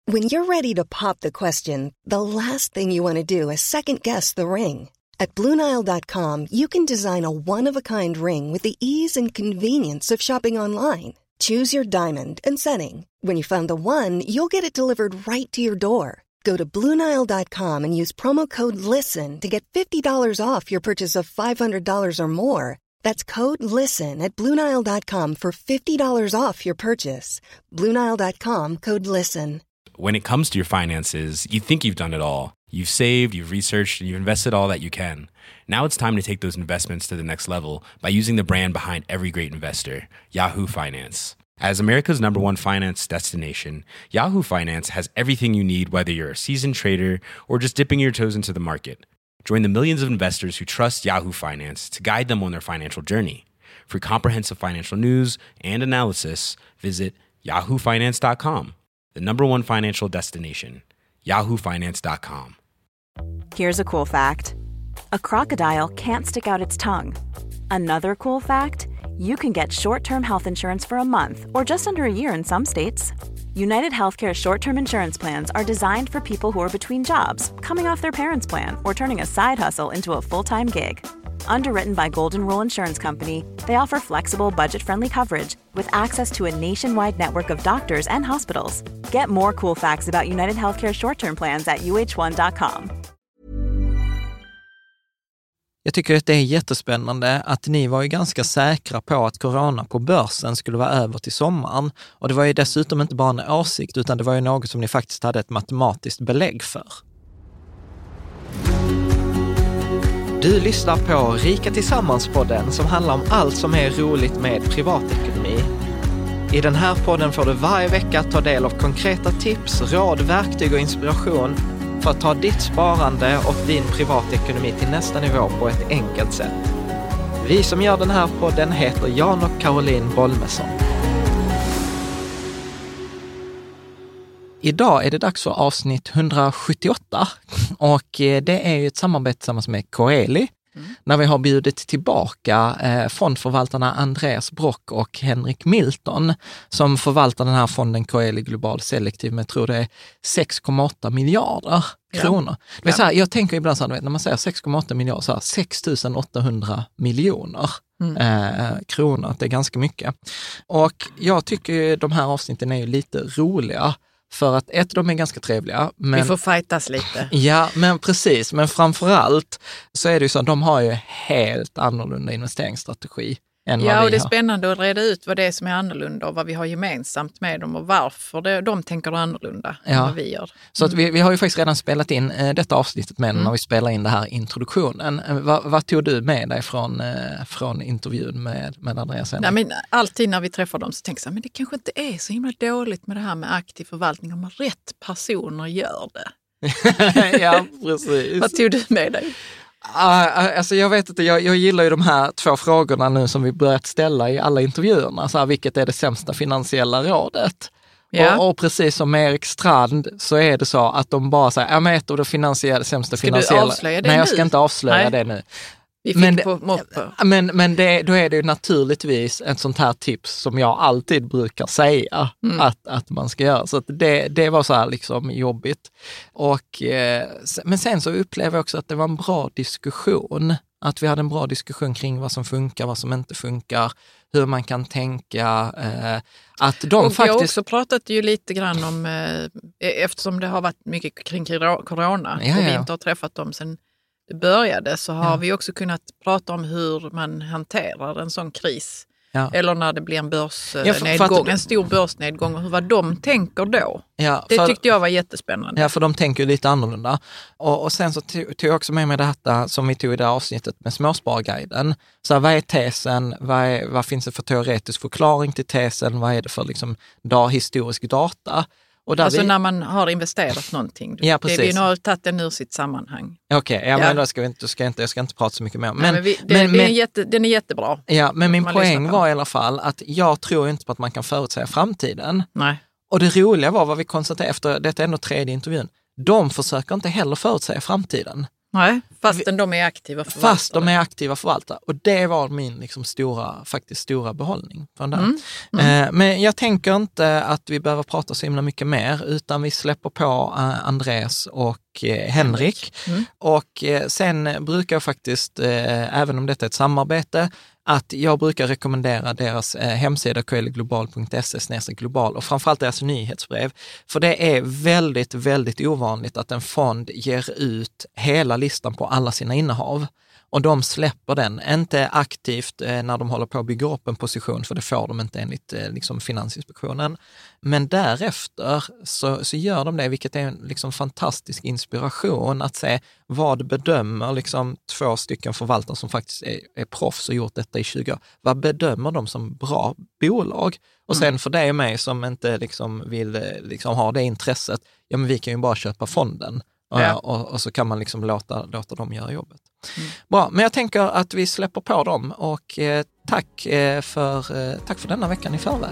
When you're ready to pop the question, the last thing you want to do is second-guess the ring. At BlueNile.com, you can design a one-of-a-kind ring with the ease and convenience of shopping online. Choose your diamond and setting. When you find the one, you'll get it delivered right to your door. Go to BlueNile.com and use promo code LISTEN to get $50 off your purchase of $500 or more. That's code LISTEN at BlueNile.com for $50 off your purchase. BlueNile.com, code LISTEN. When it comes to your finances, you think you've done it all. You've saved, you've researched, and you've invested all that you can. Now it's time to take those investments to the next level by using the brand behind every great investor, Yahoo Finance. As America's #1 finance destination, Yahoo Finance has everything you need, whether you're a seasoned trader or just dipping your toes into the market. Join the millions of investors who trust Yahoo Finance to guide them on their financial journey. For comprehensive financial news and analysis, visit yahoofinance.com, the #1 financial destination, yahoofinance.com. Here's a cool fact. A crocodile can't stick out its tongue. Another cool fact, you can get short-term health insurance for a month or just under a year in some states. United Healthcare short-term insurance plans are designed for people who are between jobs, coming off their parents' plan, or turning a side hustle into a full-time gig. Underwritten by Golden Rule Insurance Company, they offer flexible, budget-friendly coverage with access to a nationwide network of doctors and hospitals. Get more cool facts about United Healthcare short-term plans at uh1.com. Jag tycker att det är jättespännande att ni var ju ganska säkra på att corona på börsen skulle vara över till sommaren. Och det var ju dessutom inte bara en åsikt, utan det var ju något som ni faktiskt hade ett matematiskt belägg för. Du lyssnar på Rika Tillsammans-podden som handlar om allt som är roligt med privatekonomi. I den här podden får du varje vecka ta del av konkreta tips, råd, verktyg och inspiration för att ta ditt sparande och din privatekonomi till nästa nivå på ett enkelt sätt. Vi som gör den här podden heter Jan och Caroline Bolmesson. Idag är det dags för avsnitt 178 och det är ju ett samarbete tillsammans med Coeli. När vi har bjudit tillbaka fondförvaltarna Andreas Brock och Henrik Milton som förvaltar den här fonden Coeli Global Selektiv med, tror det är 6,8 miljarder kronor. Det vill säga, jag tänker ibland så här, när man säger 6,8 miljarder, så här 6 800 miljoner kronor, det är ganska mycket. Och jag tycker de här avsnitten är ju lite roliga. För att de är ganska trevliga. Men, vi får fightas lite. Ja, men precis. Men framförallt så är det ju så att de har ju helt annorlunda investeringsstrategi än vad vi har. Ja, och det är spännande att reda ut vad det är som är annorlunda och vad vi har gemensamt med dem och varför de tänker annorlunda än vad vi gör. Så att vi har ju faktiskt redan spelat in detta avsnittet med när vi spelar in det här introduktionen. Vad tog du med dig från intervjun med Andreas? Nej, men alltid när vi träffar dem så tänker jag, men det kanske inte är så himla dåligt med det här med aktiv förvaltning om rätt personer gör det. Ja, precis. Vad tog du med dig? Alltså jag vet inte, jag gillar ju de här 2 frågorna nu som vi börjat ställa i alla intervjuerna. Så här, vilket är det sämsta finansiella rådet? Ja. Och precis som med Erik Strand så är det så att de bara säger, men ett av det sämsta finansiella... Ska du avslöja det nu? Nej, jag ska inte avslöja det nu. Men då är det ju naturligtvis ett sånt här tips som jag alltid brukar säga att man ska göra. Så att det var så här liksom jobbigt. Men sen så upplever jag också att det var en bra diskussion. Att vi hade en bra diskussion kring vad som funkar, vad som inte funkar, hur man kan tänka. Att de och faktiskt... Vi har också pratat ju lite grann om, eftersom det har varit mycket kring corona och vi inte har träffat dem sen det började, så har vi också kunnat prata om hur man hanterar en sån kris. Ja. Eller när det blir en börsnedgång, en stor börsnedgång, och vad de tänker då. Ja, det tyckte jag var jättespännande. Ja, för de tänker ju lite annorlunda. Och sen så tog jag också med mig detta som vi tog i det avsnittet med Småsparguiden. Så här, vad är tesen? Vad finns det för teoretisk förklaring till tesen? Vad är det för liksom, historisk data? Och alltså när man har investerat någonting. Ja, precis. Vi har tagit den ur sitt sammanhang. Okej, men då jag ska inte prata så mycket mer. Den är jättebra. Ja, men min poäng var i alla fall att jag tror inte på att man kan förutsäga framtiden. Nej. Och det roliga var vad vi konstaterade efter, detta är ändå 3:e intervjun. De försöker inte heller förutsäga framtiden. Nej, fastän de är aktiva förvaltare. Fast de är aktiva förvaltare. Och det var min liksom stora behållning från det. Men jag tänker inte att vi behöver prata så himla mycket mer, utan vi släpper på Andreas och Henrik. Och sen brukar jag faktiskt, även om detta är ett samarbete, att jag brukar rekommendera deras hemsida coeliglobal.se/global och framförallt deras nyhetsbrev. För det är väldigt, väldigt ovanligt att en fond ger ut hela listan på alla sina innehav. Och de släpper den, inte aktivt när de håller på att bygga upp en position, för det får de inte enligt liksom Finansinspektionen. Men därefter så gör de det, vilket är en liksom fantastisk inspiration att se vad bedömer liksom 2 stycken förvaltare som faktiskt är proffs och gjort detta i 20 år. Vad bedömer de som bra bolag? Och sen för dig och mig som inte liksom vill liksom ha det intresset, ja men vi kan ju bara köpa fonden. Och så kan man liksom låta dem göra jobbet. Bra, men jag tänker att vi släpper på dem och tack för denna veckan i förväg.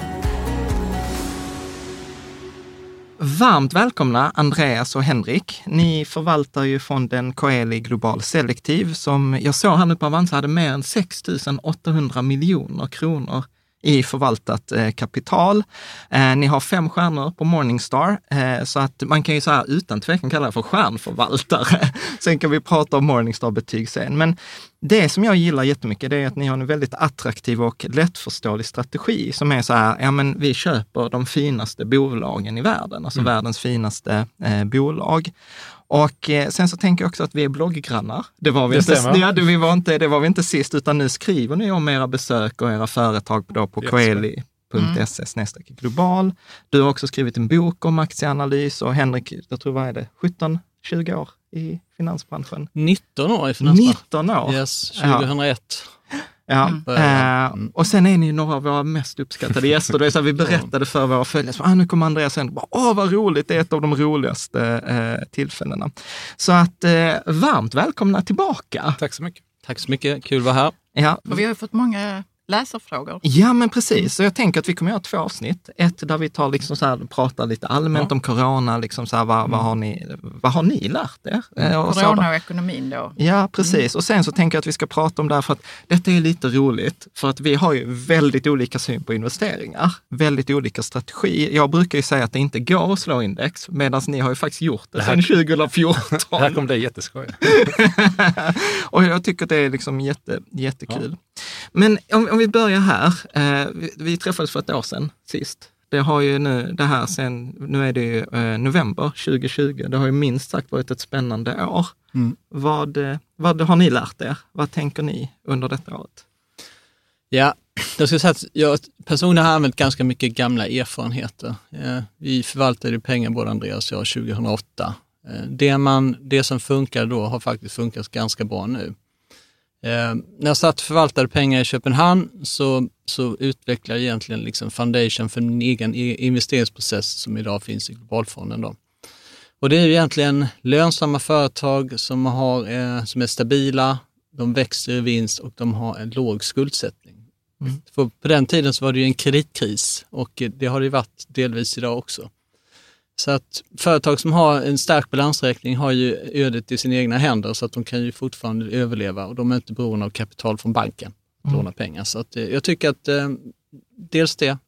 Varmt välkomna Andreas och Henrik. Ni förvaltar ju fonden Coeli Global Selektiv som jag såg här nu på Avanza hade mer än 6 800 miljoner kronor i förvaltat kapital. Ni har 5 stjärnor på Morningstar, så att man kan ju så här utan tvekan kalla det för stjärnförvaltare. Sen kan vi prata om Morningstar-betyg sen. Men det som jag gillar jättemycket, det är att ni har en väldigt attraktiv och lättförståelig strategi som är så här, ja men vi köper de finaste bolagen i världen, alltså världens finaste bolag. Och sen så tänker jag också att vi är blogggrannar. Det var vi inte sist, utan nu skriver ni om era besök och era företag på coeli.se/global. Du har också skrivit en bok om aktieanalys och Henrik, jag tror vad är det, 17-20 år i finansbranschen? 19 år i finansbranschen. 19 år? Yes, 2001. Ja, och sen är ni några av våra mest uppskattade gäster. Det är så här, vi berättade för våra följare, nu kommer Andreas sen, vad roligt, det är ett av de roligaste tillfällena. Så att varmt välkomna tillbaka. Tack så mycket. Tack så mycket, kul att vara här. Ja. Och vi har ju fått många läsarfrågor. Ja, men precis. Så jag tänker att vi kommer göra 2 avsnitt. Ett där vi tar liksom så här, pratar lite allmänt om corona, liksom så här, vad har ni lärt er? Corona och ekonomin då. Ja, precis. Och sen så tänker jag att vi ska prata om det här, för att detta är lite roligt, för att vi har ju väldigt olika syn på investeringar, väldigt olika strategi. Jag brukar ju säga att det inte går att slå index, medan ni har ju faktiskt gjort det sedan 2014. Det här kommer bli jätteskoj. Och jag tycker att det är liksom jättekul. Ja. Men om vi börjar här, vi träffades för ett år sedan sist. Det har ju nu är det ju november 2020. Det har ju minst sagt varit ett spännande år. Vad har ni lärt er? Vad tänker ni under detta året? Ja, jag ska säga att jag personligen har använt ganska mycket gamla erfarenheter. Vi förvaltade pengar både Andreas och jag 2008. Det som funkar då har faktiskt funkat ganska bra nu. När jag satt och förvaltade pengar i Köpenhamn så utvecklade jag egentligen liksom foundation för min egen investeringsprocess som idag finns i Globalfonden då. Och det är ju egentligen lönsamma företag som är stabila, de växer i vinst och de har en låg skuldsättning. För på den tiden så var det ju en kreditkris och det har det ju varit delvis idag också. Så att företag som har en stark balansräkning har ju ödet i sina egna händer, så att de kan ju fortfarande överleva och de är inte beroende av kapital från banken att låna pengar. Så att jag tycker att dels det.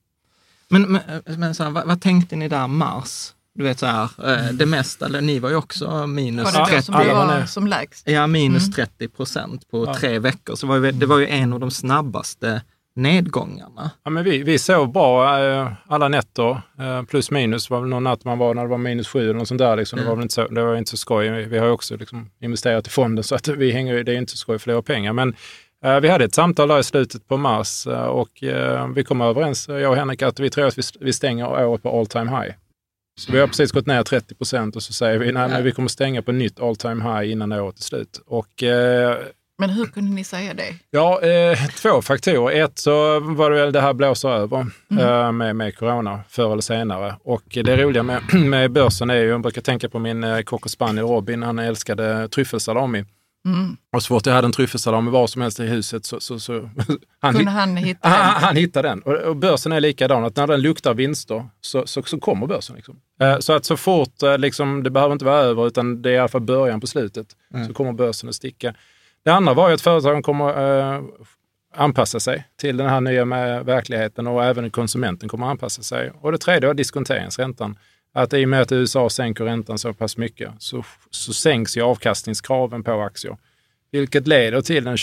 Men så här, vad tänkte ni där mars? Du vet så här, det mesta, eller ni var ju också minus 30. Som det var som lägst? Ja, minus 30% på 3 veckor. Så det var ju en av de snabbaste nedgångarna. Ja, men vi såg bra alla nätter, plus minus var väl någon natt man var när det var minus 7 eller något sånt där. Liksom. Det var inte så skoj. Vi har ju också liksom investerat i fonden, så att det är inte så skoj för pengar. Men vi hade ett samtal där i slutet på mars och vi kom överens, jag och Henrik, att vi tror att vi stänger året på all time high. Så vi har precis gått ner 30% och så säger vi nej, vi kommer stänga på nytt all time high innan året är slut. Och men hur kunde ni säga det? Ja, 2 faktorer. Ett, så var det väl det här blåser över med corona förr eller senare. Och det roliga med börsen är ju, jag brukar tänka på min cocker spaniel Robin, han älskade tryffelsalami. Och så fort jag hade en tryffelsallad med vad som helst i huset så han hittade den. Och börsen är likadan, att när den luktar vinster så kommer börsen. Liksom. Så att så fort liksom, det behöver inte vara över, utan det är i alla fall början på slutet, så kommer börsen att sticka. Det andra var ju att företagen kommer anpassa sig till den här nya verkligheten, och även konsumenten kommer anpassa sig. Och det tredje var diskonteringsräntan. Att i och med att USA sänker räntan så pass mycket så sänks ju avkastningskraven på aktier. Vilket leder till en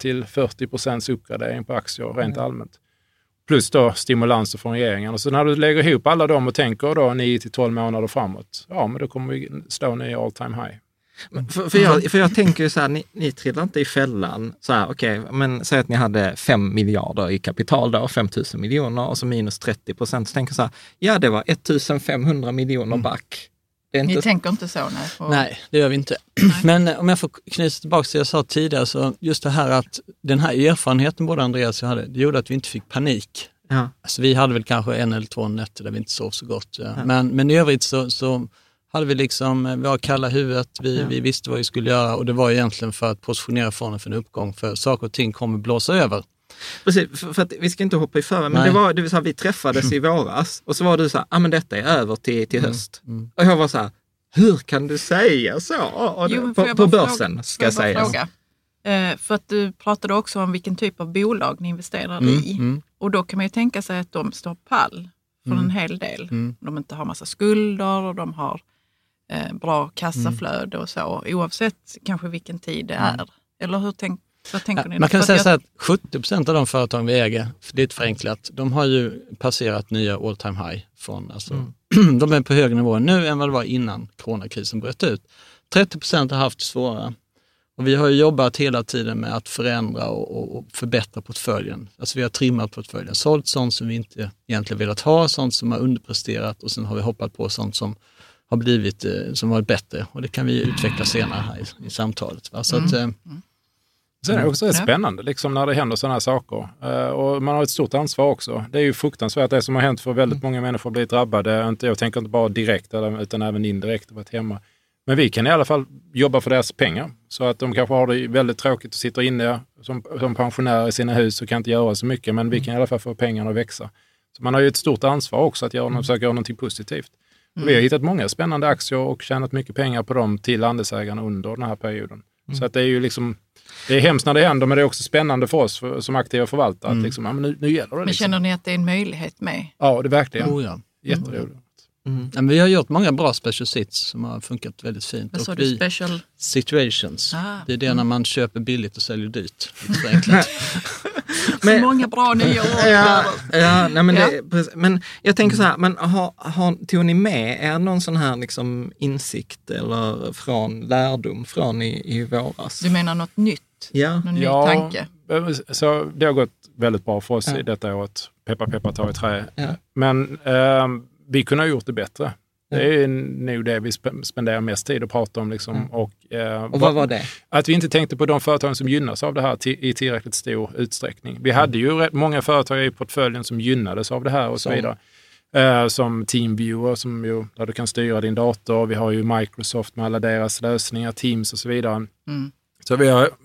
20-40% uppgradering på aktier rent allmänt. Plus då stimulanser från regeringen. Och så när du lägger ihop alla dem och tänker då 9-12 månader framåt, ja, men då kommer vi stå ner i all time high. För jag tänker ju så här, ni trillar inte i fällan. Så här, okej, men säg att ni hade 5 miljarder i kapital då, 5 000 miljoner, och så minus 30%. Så tänker jag så här, ja, det var 1500 miljoner back. Ni tänker inte så? Nej, det gör vi inte. Men om jag får knyta tillbaka till det jag sa tidigare, så just det här att den här erfarenheten både Andreas och jag hade, det gjorde att vi inte fick panik. Ja. Alltså, vi hade väl kanske 1 eller 2 nätter där vi inte sov så gott. Ja. Men i övrigt så hade vi liksom, vi har kalla huvudet, vi visste vad vi skulle göra, och det var egentligen för att positionera fonden för en uppgång, för saker och ting kommer blåsa över. Precis, för att vi ska inte hoppa i förväg, men det var så här, vi träffades i våras, och så var du så här, men detta är över till höst. Och jag var så här, hur kan du säga så? På börsen ska jag säga. För att du pratade också om vilken typ av bolag ni investerar i. Och då kan man ju tänka sig att de står pall för en hel del. De inte har massa skulder och de har bra kassaflöde och så, oavsett kanske vilken tid det är. Eller vad tänker ni? Man kan säga så att 70% av de företag vi äger, för det är ett förenklat, de har ju passerat nya all time high från, alltså, de är på högre nivå nu än vad det var innan coronakrisen bröt ut. 30% har haft det svårare. Och vi har ju jobbat hela tiden med att förändra och förbättra portföljen. Alltså vi har trimmat portföljen, sålt sånt som vi inte egentligen velat ha, sånt som har underpresterat, och sen har vi hoppat på sånt som har blivit, som varit bättre. Och det kan vi utveckla senare här i samtalet. Va? Så att, sen är det också spännande liksom, när det händer sådana här saker. Och man har ett stort ansvar också. Det är ju fruktansvärt det som har hänt för väldigt många människor att bli drabbade. Jag tänker inte bara direkt utan även indirekt och varit hemma. Men vi kan i alla fall jobba för deras pengar. Så att de kanske har det väldigt tråkigt och sitter inne som pensionärer i sina hus och kan inte göra så mycket. Men vi kan i alla fall få pengarna att växa. Så man har ju ett stort ansvar också att försöka göra någonting positivt. Vi har hittat många spännande aktier och tjänat mycket pengar på dem till andelsägarna under den här perioden. Så att det är ju liksom, det är hemskt när det händer, men det är också spännande för oss som aktiva förvaltare att liksom, ja, men nu gäller det. Men liksom. Känner ni att det är en möjlighet med? Ja, det är verkligen. Ja. Jätteroligt. Men vi har gjort många bra special sits som har funkat väldigt fint. Vad sa du, special? Situations. Det är det när man köper billigt och säljer dyrt. Så många bra nya år. Men jag tänker så här, men tog ni med er någon sån här liksom insikt eller från lärdom från i våras? Du menar något nytt? Ja. Någon ny tanke? Så det har gått väldigt bra för oss i detta året. Peppa tar i trä. Ja. Men vi kunde ha gjort det bättre. Det är nog det vi spenderar mest tid att prata om. Liksom. Och vad var det? Att vi inte tänkte på de företag som gynnas av det här i tillräckligt stor utsträckning. Vi hade ju rätt många företag i portföljen som gynnades av det här och så vidare. Som TeamViewer, där du kan styra din dator. Vi har ju Microsoft med alla deras lösningar, Teams och så vidare. Så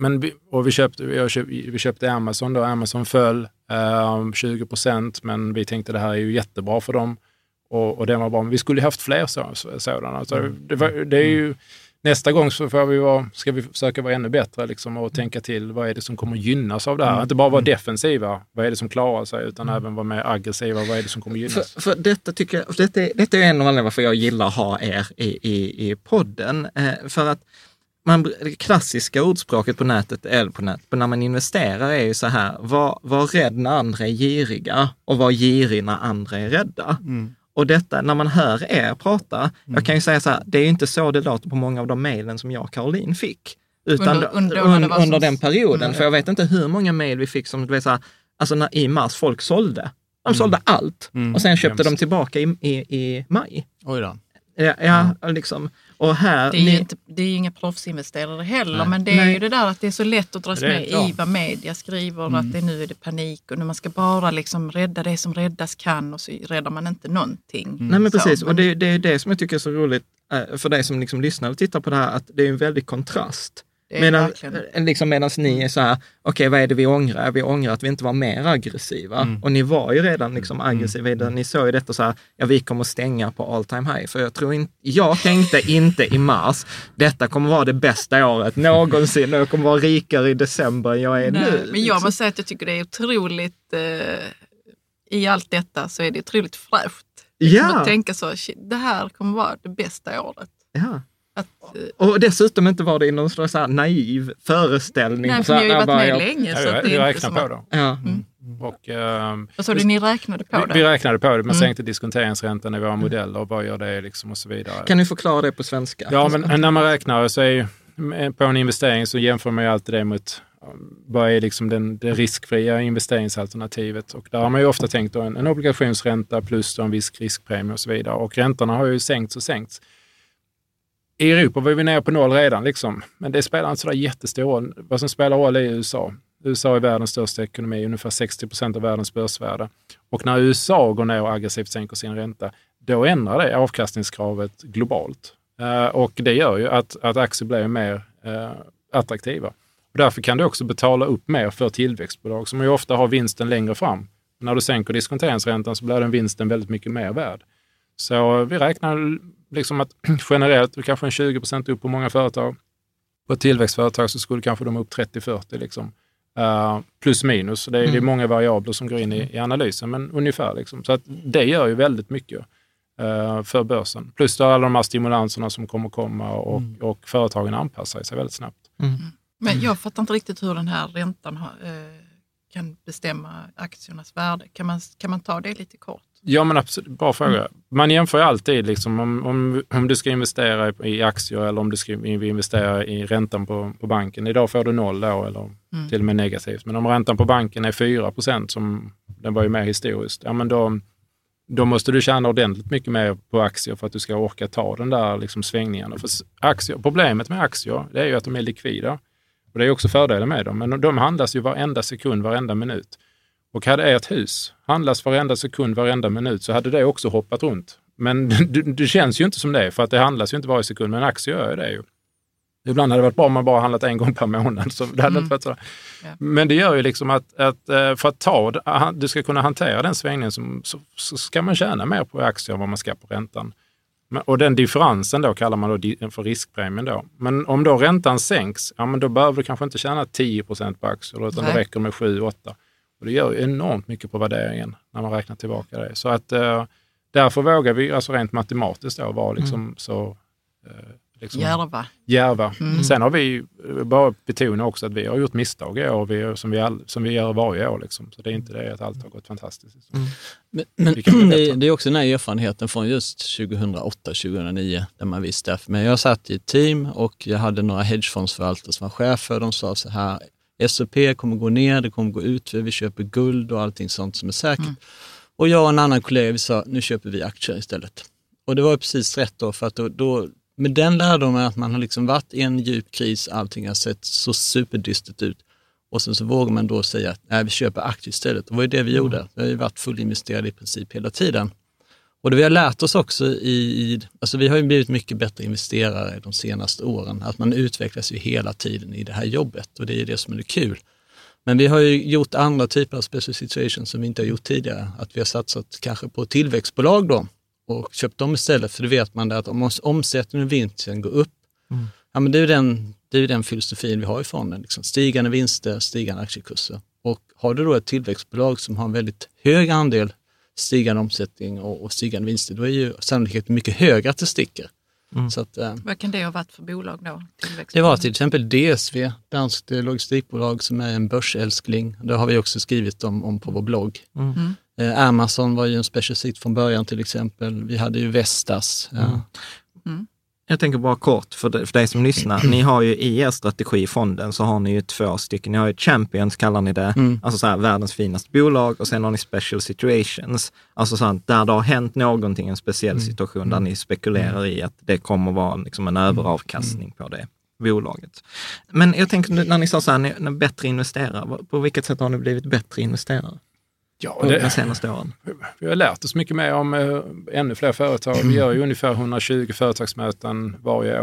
vi köpte Amazon då. Amazon föll 20%, men vi tänkte det här är ju jättebra för dem. Och det var bra. Men vi skulle haft fler sådana. Så det är ju, nästa gång så ska vi försöka vara ännu bättre liksom, och tänka till vad är det som kommer gynnas av det här. Inte bara vara defensiva, vad är det som klarar sig, utan även vara mer aggressiva, vad är det som kommer gynnas. För detta tycker jag, detta är en av anledningarna varför jag gillar att ha er i podden. För att det klassiska ordspråket på nätet, när man investerar är ju så här, var rädd när andra är giriga och var girig när andra är rädda. Och detta, när man hör er prata, jag kan ju säga så här, det är ju inte så det låter på många av de mejlen som jag och Caroline fick. Utan under den perioden, för jag vet inte hur många mejl vi fick som, du vet så här, alltså i mars folk sålde. De sålde allt och sen köpte de tillbaka i maj. Oj då. Ja, liksom. Och här, det är ju inga proffsinvesterare heller, men det är ju det där att det är så lätt att dras med i vad media skriver, att nu är det panik och nu man ska bara liksom rädda det som räddas kan, och så räddar man inte någonting. Nej, men precis, och det är det som jag tycker är så roligt för dig som liksom lyssnar och tittar på det här, att det är en väldig kontrast Medan ni är så här, okej, vad är det vi ångrar? Vi ångrar att vi inte var mer aggressiva. Och ni var ju redan liksom aggressiva. Ni såg ju detta så här, vi kommer stänga på all time high. För jag tänkte inte i mars, detta kommer vara det bästa året någonsin. Och jag kommer vara rikare i december än jag är nu. Men jag måste säga att jag tycker det är otroligt, i allt detta så är det otroligt fräscht. Att tänka så, det här kommer vara det bästa året. Ja. Och dessutom inte var det i någon slags naiv föreställning. Nej, för ni har ju varit med länge. Vi räknar på det. Ja. Vad sa du, ni räknade på det? Vi räknade på det, men sänkte diskonteringsräntan i våra modeller och vad gör det liksom och så vidare. Kan ni förklara det på svenska? Ja, men när man räknar så är på en investering så jämför man ju alltid det mot vad är liksom det riskfria investeringsalternativet. Och där har man ju ofta tänkt då en obligationsränta plus en viss riskpremie och så vidare. Och räntorna har ju sänkts. I Europa var vi nere på 0 redan liksom. Men det spelar inte sådär jättestor roll. Vad som spelar roll är USA. USA är världens största ekonomi, ungefär 60% av världens börsvärde. Och när USA går ner och aggressivt sänker sin ränta, då ändrar det avkastningskravet globalt. Och det gör ju att aktier blir mer attraktiva. Och därför kan du också betala upp mer för tillväxtbolag som ju ofta har vinsten längre fram. När du sänker diskonteringsräntan så blir den vinsten väldigt mycket mer värd. Så vi räknar liksom att generellt kanske en 20% upp på många företag. På ett tillväxtföretag så skulle kanske de upp 30-40 liksom. Plus minus. Det är många variabler som går in i analysen, men ungefär liksom. Så att det gör ju väldigt mycket för börsen. Plus då alla de här stimulanserna som kommer komma och företagen anpassar sig väldigt snabbt. Men jag fattar inte riktigt hur den här räntan kan bestämma aktiernas värde. Kan man ta det lite kort? Ja, men absolut. Bra fråga. Man jämför ju alltid liksom, om du ska investera i aktier eller om du ska investera i räntan på banken. Idag får du 0 då, eller till och med negativt. Men om räntan på banken är 4%, som den var ju mer historiskt, ja, men då måste du tjäna ordentligt mycket mer på aktier för att du ska orka ta den där liksom svängningarna. För problemet med aktier, det är ju att de är likvida. Och det är också fördelen med dem. Men de handlas ju varenda sekund, varenda minut. Och hade ert hus handlas varenda sekund, varenda minut, så hade det också hoppat runt. Men det känns ju inte som det, för att det handlas ju inte varje sekund, men aktier gör det ju. Ibland hade det varit bra om man bara handlat en gång per månad, så det hade inte varit så. Ja. Men det gör ju liksom att för att du ska kunna hantera den svängningen så ska man tjäna mer på aktier än vad man ska på räntan. Och den differensen då kallar man då för riskpremien då. Men om då räntan sänks, ja, men då behöver du kanske inte tjäna 10% på aktier, utan det räcker med 7-8%. Och det gör ju enormt mycket på värderingen när man räknar tillbaka det. Så att därför vågar vi alltså rent matematiskt då vara liksom så... Liksom djärva. Sen har vi bara betonat också att vi har gjort misstag i år som vi gör varje år. Liksom. Så det är inte det att allt har gått fantastiskt. Men det är också den här erfarenheten från just 2008-2009 där man visste. Men jag satt i ett team och jag hade några hedgefondsförvaltare som var chefer. De sa så här, S&P kommer gå ner, det kommer gå ut, vi köper guld och allting sånt som är säkert. Och jag och en annan kollega, vi sa, nu köper vi aktier istället. Och det var precis rätt då, för att då med den lärdomen att man har liksom varit i en djup kris, allting har sett så superdystert ut. Och sen så vågar man då säga att nej, vi köper aktier istället. Och vad är det vi gjorde? Vi har ju varit fullinvesterade i princip hela tiden. Och det vi har lärt oss också alltså vi har ju blivit mycket bättre investerare de senaste åren. Att man utvecklas ju hela tiden i det här jobbet och det är det som är kul. Men vi har ju gjort andra typer av special situations som vi inte har gjort tidigare. Att vi har satsat kanske på tillväxtbolag då och köpt dem istället. För det vet man att om omsättningen och vinsten går upp, ja, men det är ju den filosofin vi har i fonden. Liksom. Stigande vinster, stigande aktiekurser. Och har du då ett tillväxtbolag som har en väldigt hög andel stigande omsättning och stigande vinster, då är ju sannolikheten mycket högre att det sticker. Så att, vad kan det ha varit för bolag då? Det var till exempel DSV, danskt logistikbolag som är en börsälskling. Det har vi också skrivit om på vår blogg. Amazon var ju en special sit från början till exempel. Vi hade ju Vestas. Jag tänker bara kort för dig som lyssnar. Ni har ju i er strategi i fonden så har ni ju 2 stycken. Ni har ju Champions kallar ni det. Alltså så här, världens finaste bolag. Och sen har ni special situations. Alltså så här, där det har hänt någonting, en speciell situation där ni spekulerar i att det kommer vara liksom en överavkastning på det bolaget. Men jag tänker när ni sa så här, ni är bättre investerare. På vilket sätt har ni blivit bättre investerare? Ja, de senaste åren. Vi har lärt oss mycket mer om ännu fler företag. Vi gör ju ungefär 120 företagsmöten varje år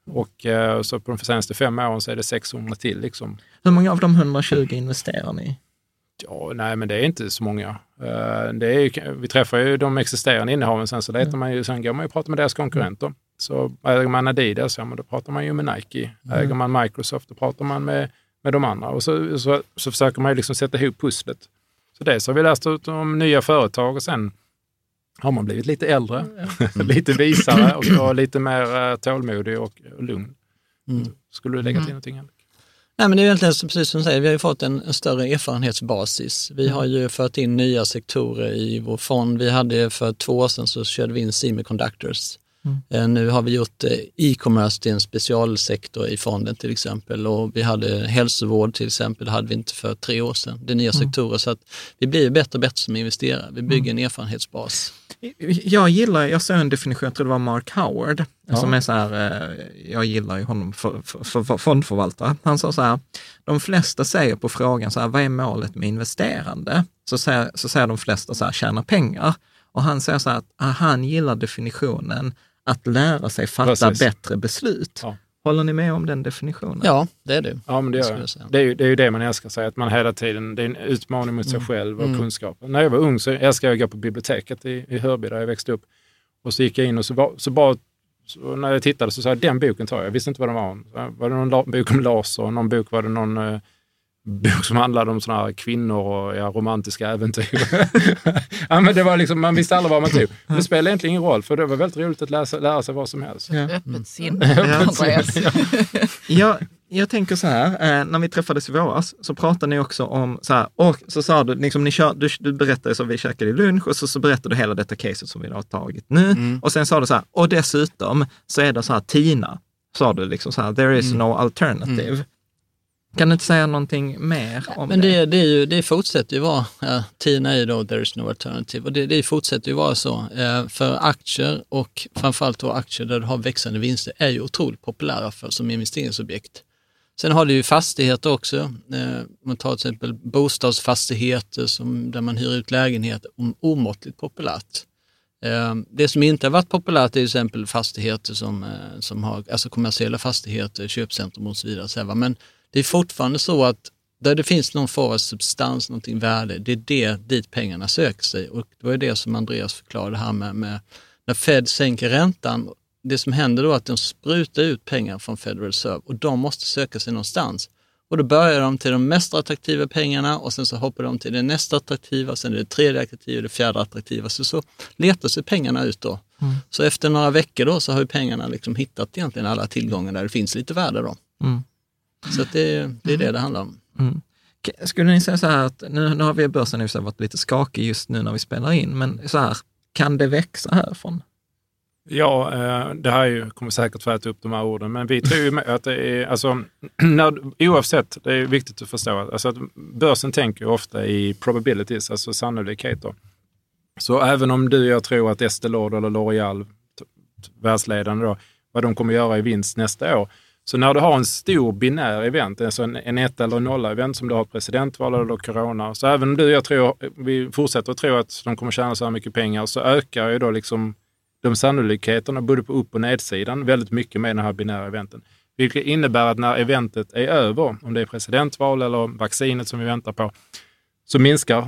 Och så på de senaste 5 åren så är det 600 till. Liksom. Hur många av de 120 investerar ni? Ja, nej, men det är inte så många. Vi träffar ju de existerande innehaven, sen så letar man ju, sen går man ju och pratar med deras konkurrenter. Så äger man Adidas, ja, men då pratar man ju med Nike. Äger man Microsoft, då pratar man med de andra. Och så försöker man ju liksom sätta ihop pusslet. Så det så har vi läst ut om nya företag och sen har man blivit lite äldre, lite visare och lite mer tålmodig och lugn. Skulle du lägga till någonting? Nej, men det är egentligen precis som du säger, vi har ju fått en större erfarenhetsbasis. Vi har ju fört in nya sektorer i vår fond. Vi hade för 2 år sedan så körde vi in semiconductors. Nu har vi gjort e-commerce till en specialsektor i fonden till exempel, och vi hade hälsovård till exempel, det hade vi inte för 3 år sedan. Det är nya sektorer, så att vi blir bättre och bättre som investerare. Vi bygger en erfarenhetsbas. Jag såg en definition, jag tror det var Mark Howard, som är så här, jag gillar ju honom för fondförvaltare. Han sa så här, de flesta säger på frågan så här, vad är målet med investerande? Så säger de flesta så här, tjäna pengar. Och han säger så här att han gillar definitionen att lära sig fatta bättre beslut. Ja. Håller ni med om den definitionen? Ja, det är det. Ja, men det är ju det man älskar sig, att man hela tiden, det är en utmaning mot sig själv och kunskapen. När jag var ung så älskade jag att gå på biblioteket i Hörby där jag växte upp. Och så gick jag in och så när jag tittade så sa jag, den boken tar jag. Jag visste inte vad den var. Var det någon bok om laser? Någon bok var det någon bok som handlade om såna här kvinnor och romantiska äventyr. Ja, men det var liksom, man visste aldrig vad man tog. Det spelade egentligen ingen roll, för det var väldigt roligt att lära sig vad som helst. Öppet sinne. Jag tänker så här, när vi träffades i våras så pratade ni också om så här, och så sa du, liksom, du berättade så vi käkade i lunch och så berättade du hela detta caset som vi har tagit nu. Och sen sa du så här, och dessutom så är det så här, Tina, sa du liksom så här, there is no alternative. Kan du inte säga någonting mer om det? Men det fortsätter ju vara, Tina är ju då there is no alternative, och det fortsätter ju vara så. För aktier, och framförallt då aktier där du har växande vinster, är ju otroligt populära som investeringsobjekt. Sen har du ju fastigheter också. Man tar till exempel bostadsfastigheter där man hyr ut lägenheter, omåttligt populärt. Det som inte har varit populärt är till exempel fastigheter som har, alltså kommersiella fastigheter, köpcentrum och så vidare. Men det är fortfarande så att där det finns någon form av substans, någonting värde, det är dit pengarna söker sig. Och det var ju det som Andreas förklarade här med när Fed sänker räntan. Det som händer då är att de sprutar ut pengar från Federal Reserve och de måste söka sig någonstans. Och då börjar de till de mest attraktiva pengarna och sen så hoppar de till det nästa attraktiva, sen är det tredje attraktiva, det fjärde attraktiva. Så letar sig pengarna ut då. Så efter några veckor då så har ju pengarna liksom hittat egentligen alla tillgångar där det finns lite värde då. Så att det är det handlar om. Skulle ni säga så här att nu har vi börsen varit lite skakig just nu när vi spelar in, men så här, kan det växa härifrån? Ja, det här kommer säkert få äta upp de här orden, men vi tror ju att det är, alltså, oavsett, det är viktigt att förstå, alltså att börsen tänker ju ofta i probabilities, alltså sannolikheter. Så även om du och jag tror att Estée Lauder eller L'Oreal, världsledande då, vad de kommer göra i vinst nästa år, så när du har en stor binär event, alltså en 1 eller 0 event som du har presidentval eller corona, så även om du och jag tror, vi fortsätter att tro att de kommer tjäna så här mycket pengar, så ökar ju då liksom de sannolikheterna både på upp- och nedsidan väldigt mycket med den här binära eventen. Vilket innebär att när eventet är över, om det är presidentval eller vaccinet som vi väntar på, så minskar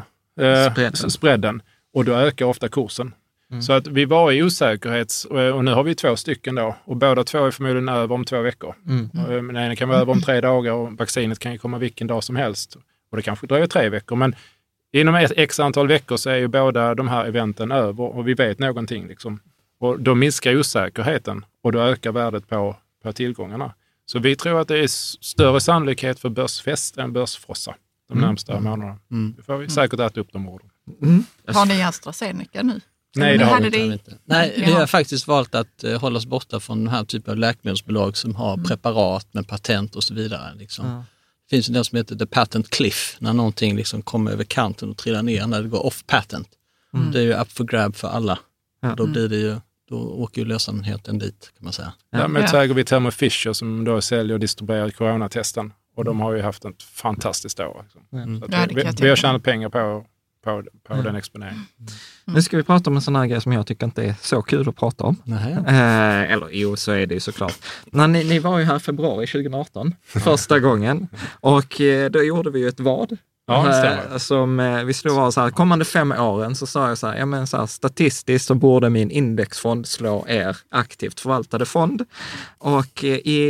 spreaden och då ökar ofta kursen. Så att vi var i osäkerhets, och nu har vi 2 stycken då, och båda 2 är förmodligen över om 2 veckor. Men den kan vara över om 3 dagar och vaccinet kan ju komma vilken dag som helst. Och det kanske dröjer 3 veckor, men inom ett x antal veckor så är ju båda de här eventen över och vi vet någonting liksom. Och då minskar osäkerheten och då ökar värdet på tillgångarna. Så vi tror att det är större sannolikhet för börsfest än börsfrossa de närmsta månaderna. Det får vi säkert äta upp de orden. Har ni AstraZeneca nu? Nej, det har vi inte. Nej, vi har faktiskt valt att hålla oss borta från den här typen av läkemedelsbolag som har preparat med patent och så vidare. Liksom. Det finns en som heter The Patent Cliff, när någonting liksom kommer över kanten och trillar ner när det går off patent. Det är ju up for grab för alla. Då blir det ju, då åker ju lönsamheten dit, kan man säga. Därmed så äger vi Thermo Fisher som då säljer och distribuerar coronatesten. Och de har ju haft ett fantastiskt år. Liksom. Vi har tjänat pengar på på den exponeringen. Nu ska vi prata om en sån här grej som jag tycker inte är så kul att prata om. Eller jo, så är det ju såklart. Ni var ju här i februari 2018 första gången och då gjorde vi ju ett vad. Som vi slog av så här, kommande 5 åren så sa jag så här, så här, statistiskt så borde min indexfond slå er aktivt förvaltade fond. Och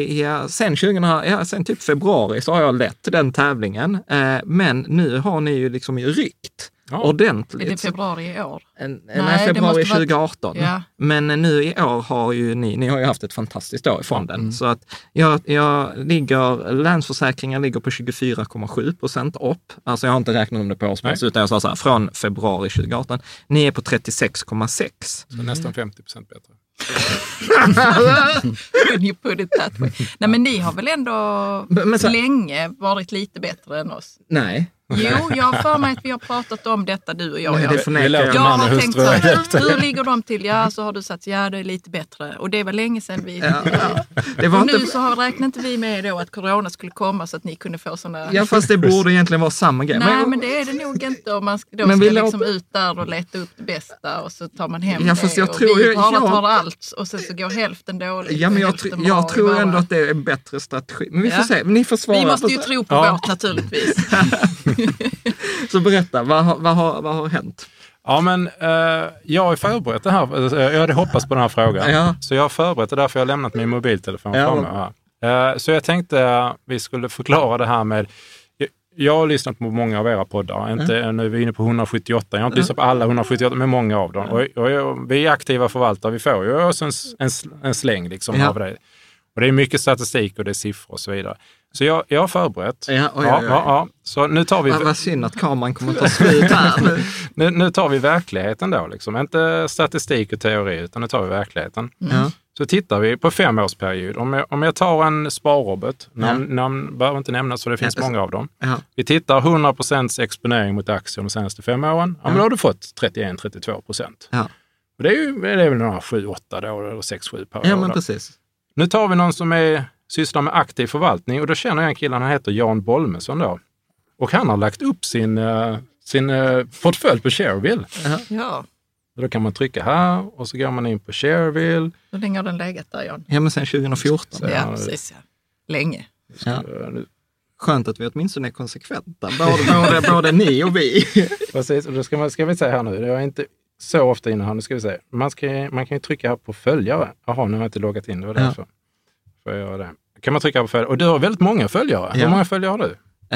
sen typ februari så har jag lett den tävlingen. Men nu har ni ju liksom ryckt ordentligt. Är det februari i år? Nej, februari 2018. Ja. Men nu i år har ju ni har ju haft ett fantastiskt år i fonden. Så att Länsförsäkringar ligger på 24,7% upp. Alltså jag har inte räknat om det på årsbasis utan jag sa så här, från februari 2018. Ni är på 36,6. Så nästan 50% bättre. When you put it that way. Nej, men ni har väl ändå länge varit lite bättre än oss? Nej. Jo, jag har för mig att vi har pratat om detta, du och jag. Nej, jag har tänkt så här, hur ligger de till? Ja, så har du sagt, ja det är lite bättre. Och det var länge sedan vi... Det var inte... Nu så räknade inte vi med då att corona skulle komma så att ni kunde få sådana... Ja, fast det borde egentligen vara samma grej. Nej, men det är det nog inte om man då ska liksom ut där och leta upp det bästa och så tar man hem fast jag och tror, vi tar allt och sen så går hälften dåligt. Ja, men jag tror ändå att det är en bättre strategi. Men vi får se, ni får svara. Vi måste ju tro på vårt naturligtvis. Så berätta, vad har hänt? Ja, men jag har förberett det här. Jag hade hoppats på den här frågan. Ja. Så jag har förberett det därför jag har lämnat min mobiltelefon framme här. Så jag tänkte vi skulle förklara det här med... Jag har lyssnat på många av era poddar. Nu är vi inne på 178. Jag har inte lyssnat på alla 178, men många av dem. Och vi är aktiva förvaltare. Vi får ju också en släng liksom av det. Och det är mycket statistik och det är siffror och så vidare. Så jag har förberett. Ja. Så nu tar vi... Vad synd att kameran kommer att ta slut här. nu tar vi verkligheten då. Liksom. Inte statistik och teori, utan nu tar vi verkligheten. Så tittar vi på 5-årsperiod. Om jag tar en sparrobot, namn behöver inte nämnas så det finns många av dem. Vi tittar 100% exponering mot aktier de senaste 5 åren. Ja, men då har du fått 31-32%. Och det är väl några 7-8 då, eller 6-7 per år. Ja, men precis. Nu tar vi någon som sysslar med aktiv förvaltning och då känner jag en kille, han heter Jan Bolmesson då. Och han har lagt upp sin portfölj på Shareville. Ja. Då kan man trycka här och så går man in på Shareville. Hur länge har den legat där, Jan? Ja, men sen 2014. Ja, precis. Ja. Länge. Ja. Skönt att vi åtminstone är konsekventa. Både ni och vi. Precis, och då ska vi säga här nu. Jag är inte så ofta inne här. Nu ska vi se. Man kan ju trycka här på följare. Jaha, nu har jag inte loggat in. Det var därför. Får jag göra det. Kan man trycka på följare. Och du har väldigt många följare. Hur många följare har du?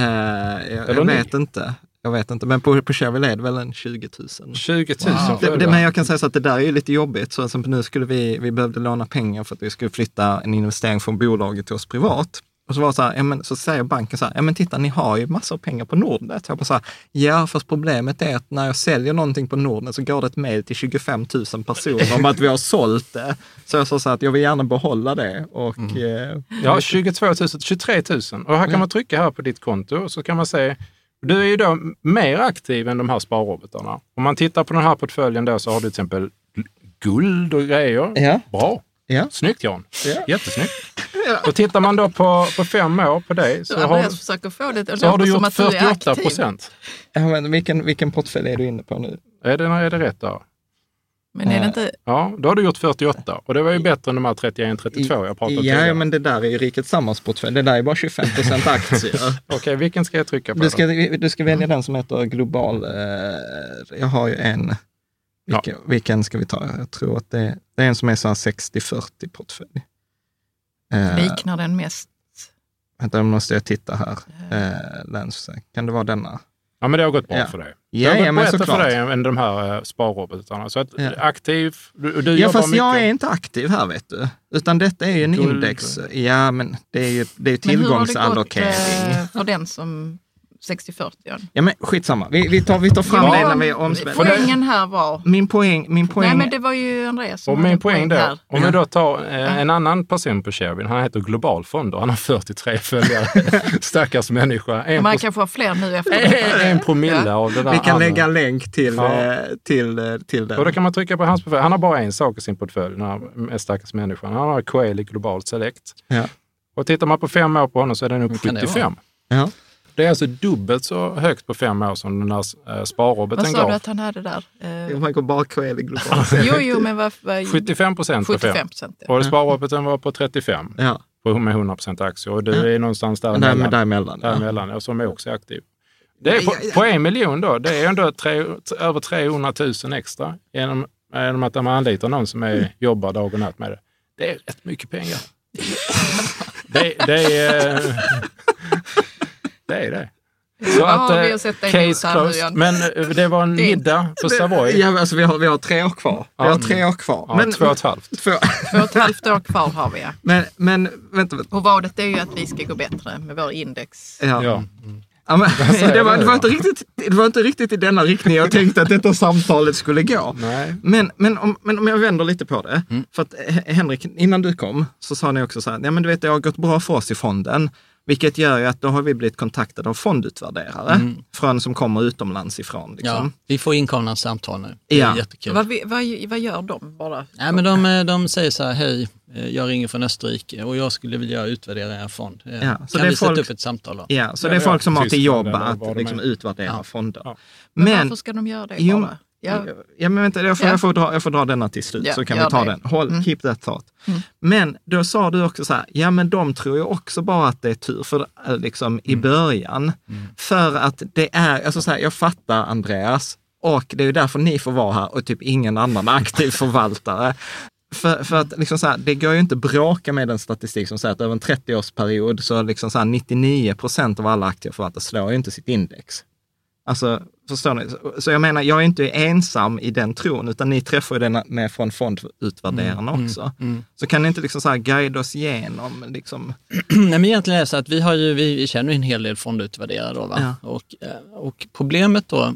Jag vet inte. Men på Shareville är det väl en 20 000. 20 000 följare. Men jag kan säga så att det där är ju lite jobbigt. Så som nu skulle vi behövde låna pengar för att vi skulle flytta en investering från bolaget till oss privat. Och så var det så här, så säger banken så här, men titta, ni har ju massor av pengar på Nordnet. Jag bara så här, ja, fast problemet är att när jag säljer någonting på Nordnet så går det ett mejl till 25 000 personer om att vi har sålt det. Så jag sa så här att jag vill gärna behålla det. Och, 22 000, 23 000. Och här kan man trycka här på ditt konto och så kan man se, du är ju då mer aktiv än de här sparrobotarna. Om man tittar på den här portföljen då så har du till exempel guld och grejer. Ja. Bra. Ja. Snyggt, Jan. Ja. Jättesnyggt. Ja. Och tittar man då på 5 år på dig så har du gjort 48%. Ja, men vilken portfölj är du inne på nu? Är det rätt då? Men är det inte... Ja, då har du gjort 48. Och det var ju bättre än de här 31-32 jag pratade om. Ja, men det där är ju Rikets Sammansportfölj. Det där är bara 25% aktier. Okej, vilken ska jag trycka på? Du ska välja den som heter global. Jag har ju en. Vilken ska vi ta? Jag tror att det är en som är så här 60-40 portfölj. Liknar den mest? Vänta, måste jag titta här. Kan det vara denna? Ja, men det har gått bra för dig. Ja, det har gått bättre för dig än de här sparrobotarna. Så att aktiv, du jobbar fast mycket. Jag är inte aktiv här, vet du. Utan detta är ju en index. Ja, men det är ju tillgångsallokering. Men hur har det gått för den som 60-40? Ja, men skitsamma. Vi tar fram det när vi omspelar. Poängen här var... Min poäng... Nej, men det var ju Andreas som och min poäng då, här. Om vi då tar en annan person på Shareville, han heter Global Fond och han har 43 följare. Stackars människa. Man kan få fler nu efter. 1% av det där. Vi kan lägga en länk till den. Och då kan man trycka på hans portfölj. Han har bara en sak i sin portfölj, den här stackars människan. Han har Coeli Global Select. Ja. Och tittar man på 5 år på honom så är den upp 75. Ja. Det är alltså dubbelt så högt på 5 år som den här sparroboten gav. Vad sa du att han hade där? Man går bara Coeli global. Jo, men vad 75% på 5. 75%. Och sparroboten var på 35. Ja. Med 100% aktier. Och det är någonstans däremellan. Däremellan, och som är också aktiv. Det är på 1 miljon då. Det är ändå över 300 000 extra genom att de anlitar någon som jobbar dag och natt med det. Det är rätt mycket pengar. det är det. Så att case closed. Men det var en middag på Savoy. Ja, alltså vi har 3 år kvar. Vi har 3 år kvar. Ja, men 2,5. 2,5 år kvar har vi, ja. Men vänta. Och vadet är ju att vi ska gå bättre med vår index. Ja. Ja, men, det var inte riktigt i denna riktning jag tänkte att detta samtalet skulle gå. Nej. Men om jag vänder lite på det. För att Henrik, innan du kom så sa ni också så här, ja men du vet det har gått bra för oss i fonden. Vilket gör ju att då har vi blivit kontaktade av fondutvärderare från som kommer utomlands ifrån. Liksom. Ja, vi får inkomna samtal nu. Det är jättekul. Vad gör de bara? Ja, men de säger så här, hej, jag ringer från Österrike och jag skulle vilja utvärdera er fond. Så kan vi sätta upp ett samtal då? Ja, så det är folk som har till jobb att liksom utvärdera fonder. Ja. Men varför ska de göra det bara? Ja, men vänta, jag får dra denna till slut så kan vi ta den. Keep that thought. Men då sa du också så här, ja men de tror ju också bara att det är tur för liksom i början. För att det är, alltså så här, jag fattar Andreas och det är ju därför ni får vara här och typ ingen annan aktiv förvaltare. För att liksom så här, det går ju inte bråka med den statistik som säger att över en 30-årsperiod så liksom så här 99% av alla aktiva förvaltare slår ju inte sitt index. Alltså, förstår ni? Så jag menar, jag är inte ensam i den tron, utan ni träffar ju den med från fondutvärderarna också. Så kan ni inte liksom så här guida oss igenom liksom... Nej, men egentligen är det så att vi känner en hel del fondutvärderare då, va? Ja. Och problemet då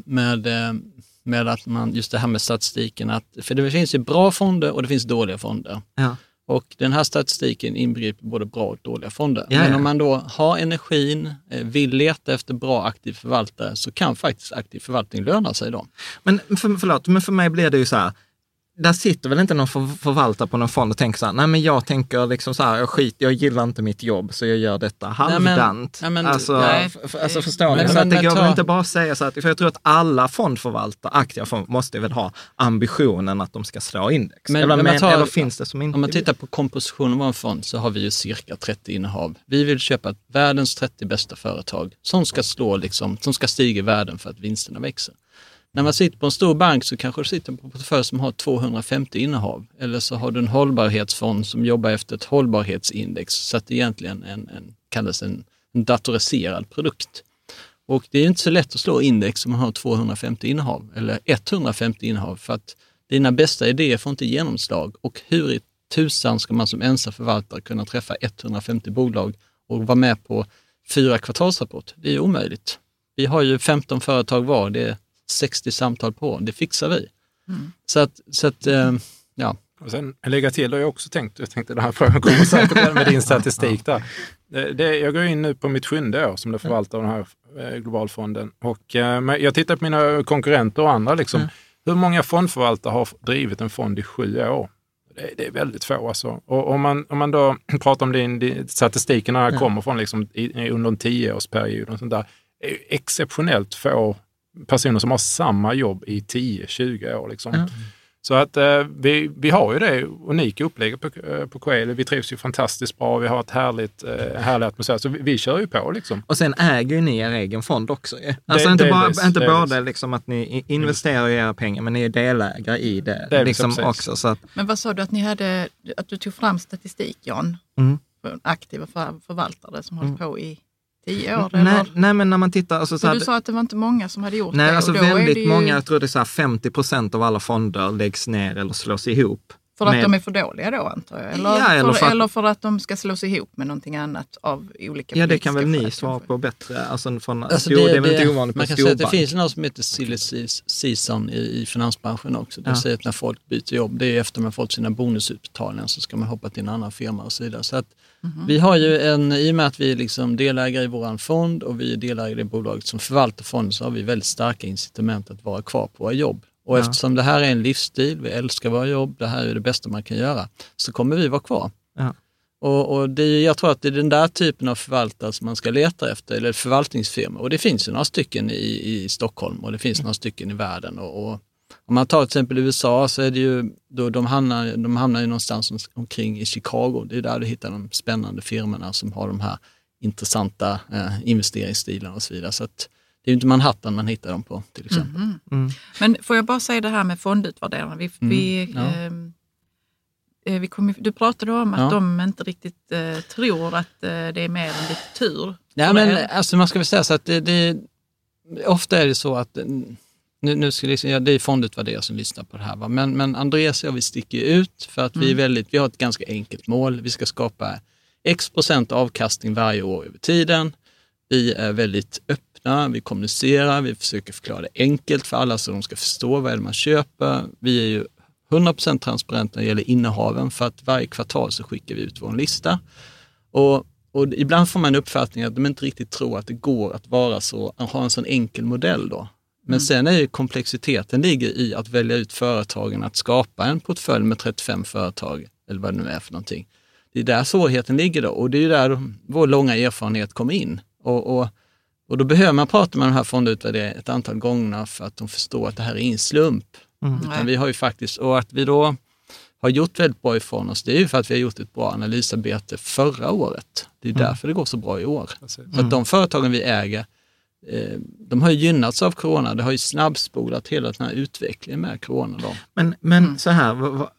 med att man, just det här med statistiken, för det finns ju bra fonder och det finns dåliga fonder. Ja. Och den här statistiken inbegriper både bra och dåliga fonder. Ja, men om man då har energin, vill leta efter bra aktiv förvaltare, så kan faktiskt aktiv förvaltning löna sig då. Men men för mig blir det ju så här, där sitter väl inte någon förvaltare på någon fond och tänker så här, nej men jag tänker liksom så här, jag gillar inte mitt jobb så jag gör detta halvdant. Alltså förstår ni? Så att det går väl inte bara att säga så att, för jag tror att alla fondförvaltare, aktiva fond, måste väl ha ambitionen att de ska slå index. Eller finns det som inte? Om man tittar på kompositionen av en fond så har vi ju cirka 30 innehav. Vi vill köpa världens 30 bästa företag som ska som ska stiga i världen för att vinsterna växer. När man sitter på en stor bank så kanske du sitter på en portfölj som har 250 innehav. Eller så har du en hållbarhetsfond som jobbar efter ett hållbarhetsindex. Så att det egentligen kallas en datoriserad produkt. Och det är inte så lätt att slå index om man har 250 innehav. Eller 150 innehav. För att dina bästa idéer får inte genomslag. Och hur i tusan ska man som ensam förvaltare kunna träffa 150 bolag och vara med på 4 kvartalsrapport? Det är ju omöjligt. Vi har ju 15 företag var. Det är 60 samtal på. Det fixar vi. Så att ja. Och sen lägga till, och jag också tänkte den här frågan kommer säkert med din statistik där. Jag går in nu på mitt 7:e år som det förvaltar den här globalfonden. Och jag tittar på mina konkurrenter och andra liksom. Hur många fondförvaltare har drivit en fond i 7 år? Det är väldigt få alltså. Och om man då pratar om din statistiken när det kommer från liksom under en 10-årsperiod och sånt där, är ju exceptionellt få personer som har samma jobb i 10-20 år liksom. Så att vi har ju det unika upplägget på Coeli. Vi trivs ju fantastiskt bra. Vi har ett härlig atmosfär. Så vi kör ju på liksom. Och sen äger ju ni er egen fond också. Alltså inte bara liksom att ni investerar i era pengar, men ni är delägare i det liksom också. Så att... Men vad sa du att du tog fram statistik, Jan? För aktiva förvaltare som hållit på i 10 år? Nej, men när man tittar... Alltså, så du sa att det var inte många som hade gjort det? Nej, alltså väldigt många, jag tror det är så här 50% av alla fonder läggs ner eller slås ihop. För att de är för dåliga då, antar jag? Eller för att de ska slås ihop med någonting annat av olika... Ja, det kan väl ni svara på bättre. Alltså, det är väl inte ovanligt. Man kan säga att det finns något som heter silly season i finansbranschen också. Det säger att när folk byter jobb, det är efter man fått sina bonusutbetalningar så ska man hoppa till en annan firma och så vidare. Så att vi har ju i och med att vi är liksom delägare i våran fond och vi är delägare i det bolaget som förvaltar fonden, så har vi väldigt starka incitament att vara kvar på våra jobb. Och eftersom det här är en livsstil, vi älskar våra jobb, det här är det bästa man kan göra, så kommer vi vara kvar. Ja. Och jag tror att det är den där typen av förvaltare som man ska leta efter, eller förvaltningsfirmor. Och det finns ju några stycken i Stockholm och det finns några stycken i världen. Och om man tar till exempel USA så är det ju, då de hamnar ju någonstans omkring i Chicago. Det är där du hittar de spännande firmorna som har de här intressanta investeringsstilarna och så vidare. Så att det är ju inte Manhattan man hittar dem på till exempel. Men får jag bara säga det här med fondutvärderarna. Du pratade om att de inte riktigt tror att det är mer än lite tur. Ja, men alltså man ska väl säga så att det ofta är det så att nu ska det är fondutvärderare som lyssnar på det här. Va? Men Andreas och jag, vi sticker ut för att vi har ett ganska enkelt mål. Vi ska skapa X% avkastning varje år över tiden. Vi är väldigt öppna, vi kommunicerar, vi försöker förklara det enkelt för alla så de ska förstå vad det är man köper. Vi är ju 100% transparenta när det gäller innehaven för att varje kvartal så skickar vi ut vår lista. Och ibland får man uppfattningen att de inte riktigt tror att det går att vara så, att ha en sån enkel modell då. Men sen är ju komplexiteten ligger i att välja ut företagen, att skapa en portfölj med 35 företag eller vad det nu är för någonting. Det är där svårigheten ligger då och det är ju där vår långa erfarenhet kommer in. Och då behöver man prata med de här fondutvärderarna ett antal gånger för att de förstår att det här är ingen slump. Utan vi har ju faktiskt, och att vi då har gjort väldigt bra ifrån oss, det är ju för att vi har gjort ett bra analysarbete förra året. Det är därför det går så bra i år. För att de företagen vi äger, de har ju gynnats av corona. Det har ju snabbspolat hela den här utvecklingen med corona då. Men så här,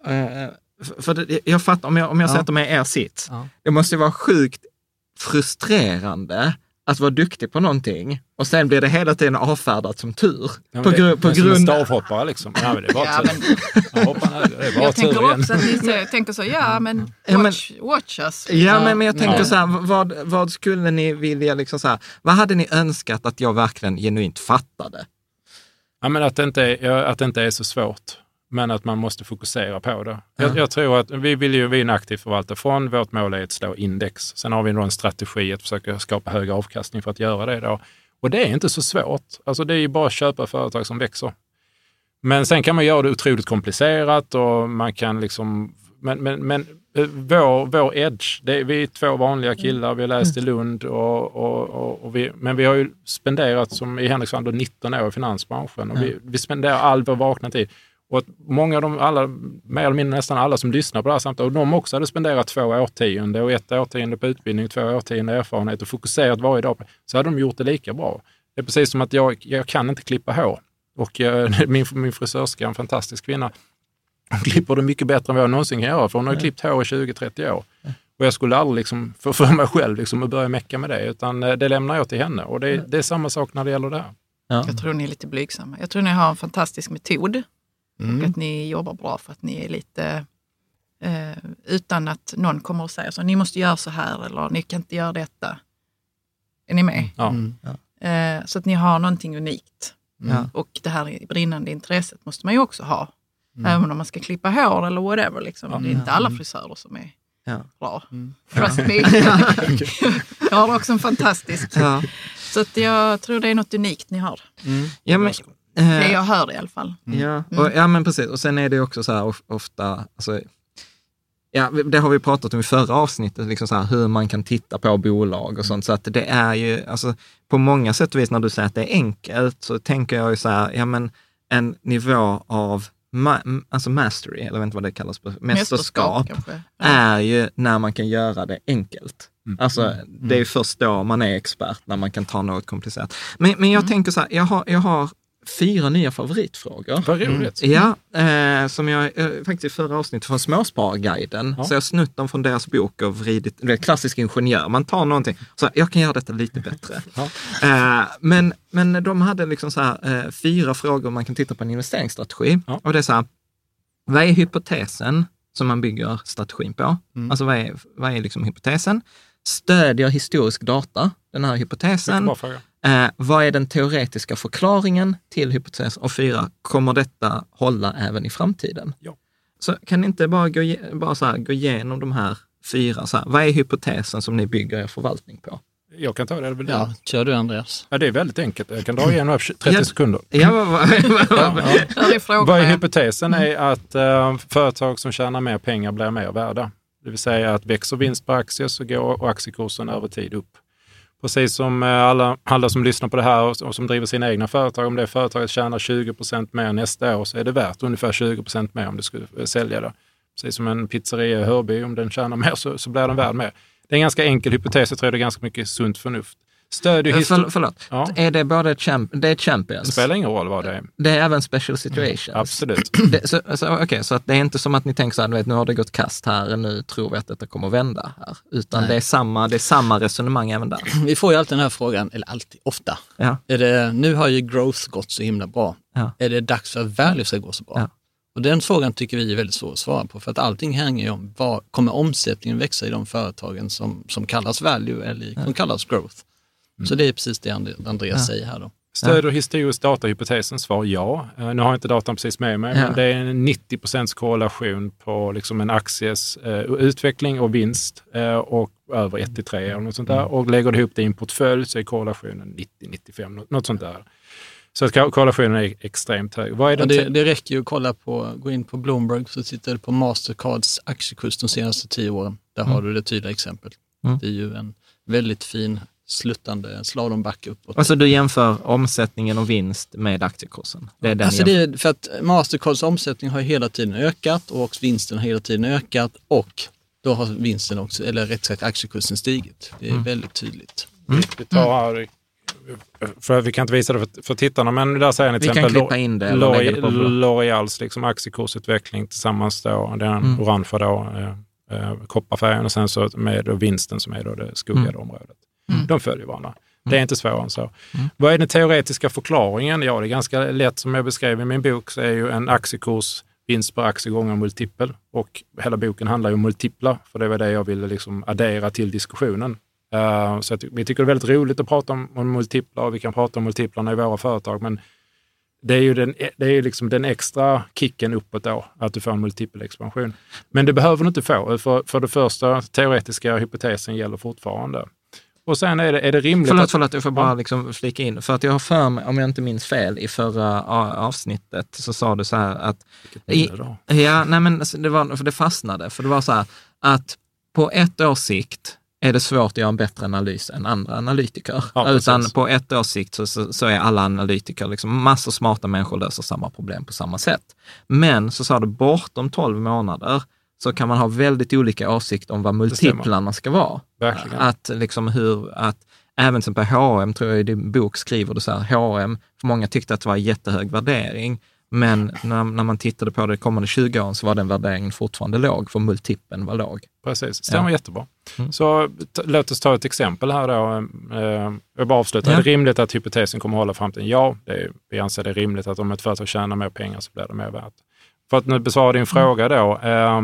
för jag fattar, om jag sätter mig i er sitt, det måste ju vara sjukt frustrerande att vara duktig på någonting och sen blir det hela tiden avfärdat som tur. Ja, på grund av stavhoppare liksom. Ja, men det är bara tur. Jag tänker också att ni tänker så, watch us. Ja, men jag tänker så här, vad skulle ni vilja liksom så här, vad hade ni önskat att jag verkligen genuint fattade? Ja, men att det inte är så svårt. Men att man måste fokusera på det. Jag tror att vi är en aktiv förvaltarfond. Vårt mål är att slå index. Sen har vi en strategi att försöka skapa hög avkastning för att göra det då. Och det är inte så svårt. Alltså det är ju bara att köpa företag som växer. Men sen kan man göra det otroligt komplicerat och man kan liksom... Men vår edge, vi är 2 vanliga killar, vi har läst i Lund men vi har ju spenderat som i Henriksson 19 år i finansbranschen och vi spenderar all vår vakna tid. Och att många av dem, mer eller mindre nästan alla som lyssnar på det här samtalet, och de också hade spenderat 2 årtionden och 1 årtionde på utbildning, 2 årtionde erfarenhet och fokuserat varje dag på, så hade de gjort det lika bra. Det är precis som att jag kan inte klippa hår. Och min frisörska, en fantastisk kvinna, hon klipper det mycket bättre än vad jag någonsin kan göra, för hon har klippt hår i 20-30 år. Och jag skulle aldrig liksom för mig själv liksom att börja mecka med det, utan det lämnar jag till henne. Och det är samma sak när det gäller det här. Ja. Jag tror ni är lite blygsamma. Jag tror ni har en fantastisk metod. Och att ni jobbar bra för att ni är lite utan att någon kommer och säger så, ni måste göra så här eller ni kan inte göra detta. Är ni med? Så att ni har någonting unikt. Och det här brinnande intresset måste man ju också ha. Även om man ska klippa hår eller whatever. Liksom. Det är inte alla frisörer som är bra. Trust me. Jag har också en fantastisk. Så att jag tror det är något unikt ni har. Ja, men... Det jag hör i alla fall. Ja, men precis. Och sen är det också så här ofta, alltså, det har vi pratat om i förra avsnittet, liksom så här, hur man kan titta på bolag och sånt. Så att det är ju, alltså, på många sätt och vis när du säger att det är enkelt så tänker jag ju så här, men en nivå av alltså mastery, eller jag vet inte vad det kallas på, mästerskap är ju när man kan göra det enkelt. Alltså det är ju först då man är expert, när man kan ta något komplicerat. Men jag tänker så här, jag har 4 nya favoritfrågor. Vad roligt. Ja, som jag faktiskt i förra avsnittet från Småsparguiden. Så jag har snutt dem från deras bok och vridit, det är klassisk ingenjör. Man tar någonting, så jag kan göra detta lite bättre. Men de hade liksom så här 4 frågor man kan titta på en investeringsstrategi. Och det är så här, vad är hypotesen som man bygger strategin på? Alltså vad är liksom hypotesen? Stödjer historisk data den här hypotesen? Vad är den teoretiska förklaringen till hypotesen? Och 4, kommer detta hålla även i framtiden? Ja. Så kan ni inte bara gå igenom de här 4? Så här, vad är hypotesen som ni bygger er förvaltning på? Jag kan ta det. Ja, kör du Andreas. Ja, det är väldigt enkelt. Jag kan dra igenom 30 sekunder. Vad är hypotesen är att företag som tjänar mer pengar blir mer värda. Det vill säga att växer vinst på aktier så går aktiekursen över tid upp. Precis som alla som lyssnar på det här och som driver sina egna företag, om det företaget tjänar 20% mer nästa år så är det värt ungefär 20% mer om du skulle sälja det. Precis som en pizzeria i Hörby, om den tjänar mer så blir den värd mer. Det är en ganska enkel hypotes, jag tror det är ganska mycket sunt förnuft. Förlåt, ja. Är det bara det Champions? Det spelar ingen roll vad det är. Det är även special situations? Absolut. Så att det är inte som att ni tänker så här, nu har det gått kast här, nu tror vi att detta kommer att vända här. Utan det är samma resonemang även där. Vi får ju alltid den här frågan, eller alltid, ofta. Ja. Nu har ju growth gått så himla bra. Ja. Är det dags för att value ska gå så bra? Ja. Och den frågan tycker vi är väldigt svår att svara på, för att allting hänger ju om vad kommer omsättningen växa i de företagen som kallas value eller som kallas growth. Så det är precis det Andreas säger här då. Stöder historisk datahypotesen? Svar ja. Nu har jag inte datan precis med mig, men det är en 90% korrelation på liksom en akties utveckling och vinst och över 1-3 eller något sånt där. Och lägger du ihop det i en portfölj så är korrelationen 90-95, något sånt där. Så att korrelationen är extremt hög. Vad är det räcker ju att gå in på Bloomberg, så tittar du på Mastercards aktiekurs de senaste 10 åren. Där har du det tydliga exempel. Det är ju en väldigt fin sluttande slalombacke uppåt. Alltså du jämför omsättningen och vinst med aktiekursen? Det är den det är för att Mastercards omsättning har hela tiden ökat och vinsten har hela tiden ökat och då har vinsten också, eller rätt sagt aktiekursen stigit. Det är väldigt tydligt. Vi tar här, för vi kan inte visa det för tittarna, men där säger ni till exempel L'Oreals liksom aktiekursutveckling tillsammans då, den orangea då, kopparfärgen och sen så med då vinsten som är då det skuggade området. De följer varandra. Det är inte svårare än så. Vad är den teoretiska förklaringen? Ja, det är ganska lätt, som jag beskrev i min bok, så är ju en aktiekurs vinst per aktie gånger multipel. Och hela boken handlar ju om multiplar, för det var det jag ville liksom addera till diskussionen. Så att vi tycker det är väldigt roligt att prata om multiplar, och vi kan prata om multiplarna i våra företag, men det är ju liksom den extra kicken uppåt då, att du får en multipelexpansion. Men det behöver du inte få, för det första teoretiska hypotesen gäller fortfarande. Och sen är det rimligt Förlåt, jag får bara liksom flika in. För att jag har för mig, om jag inte minns fel, i förra avsnittet så sa du så här att... det fastnade. För det var så här att på ett års sikt är det svårt att göra en bättre analys än andra analytiker. Ja, utan på ett års sikt så är alla analytiker, liksom massor smarta människor löser samma problem på samma sätt. Men så sa du, bortom 12 månader så kan man ha väldigt olika åsikter om vad multiplarna ska vara. Verkligen. Att även som på H&M, tror jag i din bok skriver du så här, H&M, för många tyckte att det var jättehög värdering. Men när man tittade på det kommande 20 åren så var den värderingen fortfarande låg, för multipeln var låg. Precis, stämmer jättebra. Så låt oss ta ett exempel här då. Jag bara avslutar. Är det rimligt att hypotesen kommer att hålla framtiden? Ja, vi anser det är rimligt att om ett företag tjänar mer pengar så blir det mer värt. För att nu besvara din fråga då,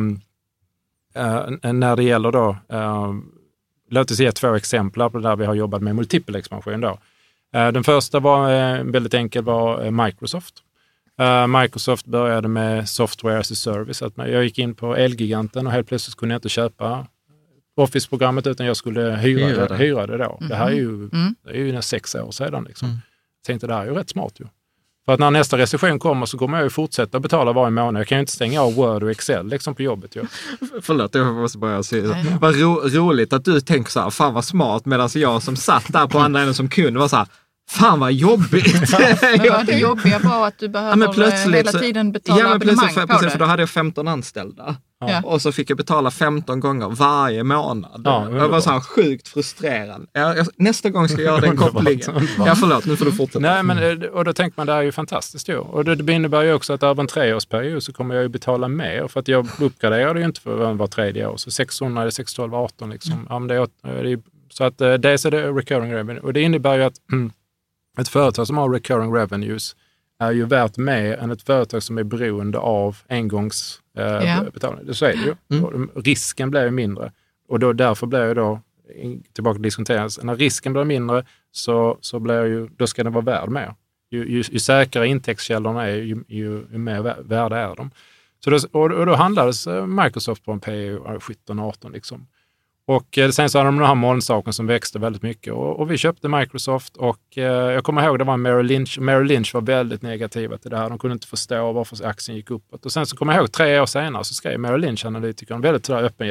när det gäller då, låt oss ge 2 exempel på där vi har jobbat med multipelexpansion då. Den första var väldigt enkel, var Microsoft. Microsoft började med software as a service. Att jag gick in på Elgiganten och helt plötsligt kunde jag inte köpa Office-programmet utan jag skulle hyra det då. Det här är ju 6 år sedan. Liksom. Jag tänkte, det här är ju rätt smart ju. För att när nästa recession kommer så kommer jag ju fortsätta betala varje månad. Jag kan ju inte stänga av Word och Excel liksom på jobbet. Ju. Förlåt, jag måste bara säga. Vad roligt att du tänker så här, fan vad smart, medan jag som satt där på andra änden som kund var så här, fan vad jobbigt. Men var det jobbiga var att du behöver hela tiden betala abonnemang på det? För då hade jag 15 anställda. Ja. Och så fick jag betala 15 gånger varje månad. Jag var så här sjukt frustrerad. Nästa gång ska jag göra den kopplingen. Förlåt, nu får du fortsätta. Nej, men, och då tänker man, det här är ju fantastiskt. Jo. Och det innebär ju också att över en 3-årsperiod så kommer jag ju betala mer. För att jag uppgraderade ju inte för var 3:e år. Så 600 eller 6, 12, 18 liksom. Ja, men så att dels är det recurring revenue. Och det innebär ju att ett företag som har recurring revenues är ju värt mer än ett företag som är beroende av engångsbetalning. Så är det ju. Risken blir ju mindre. Och därför blir ju då, tillbaka till diskonteras, när risken blir mindre så blir ju, då ska den vara värd mer. Ju säkrare intäktskällorna är, ju mer värda är de. Så då handlades Microsoft på en PE 17-18 liksom. Och sen så hade de den här molnsaken som växte väldigt mycket. Och vi köpte Microsoft och jag kommer ihåg det var Merrill Lynch. Merrill Lynch var väldigt negativa till det här. De kunde inte förstå varför aktien gick uppåt. Och sen så kommer jag ihåg 3 år senare så skrev Merrill Lynch-analytikern väldigt öppenhjärtigt.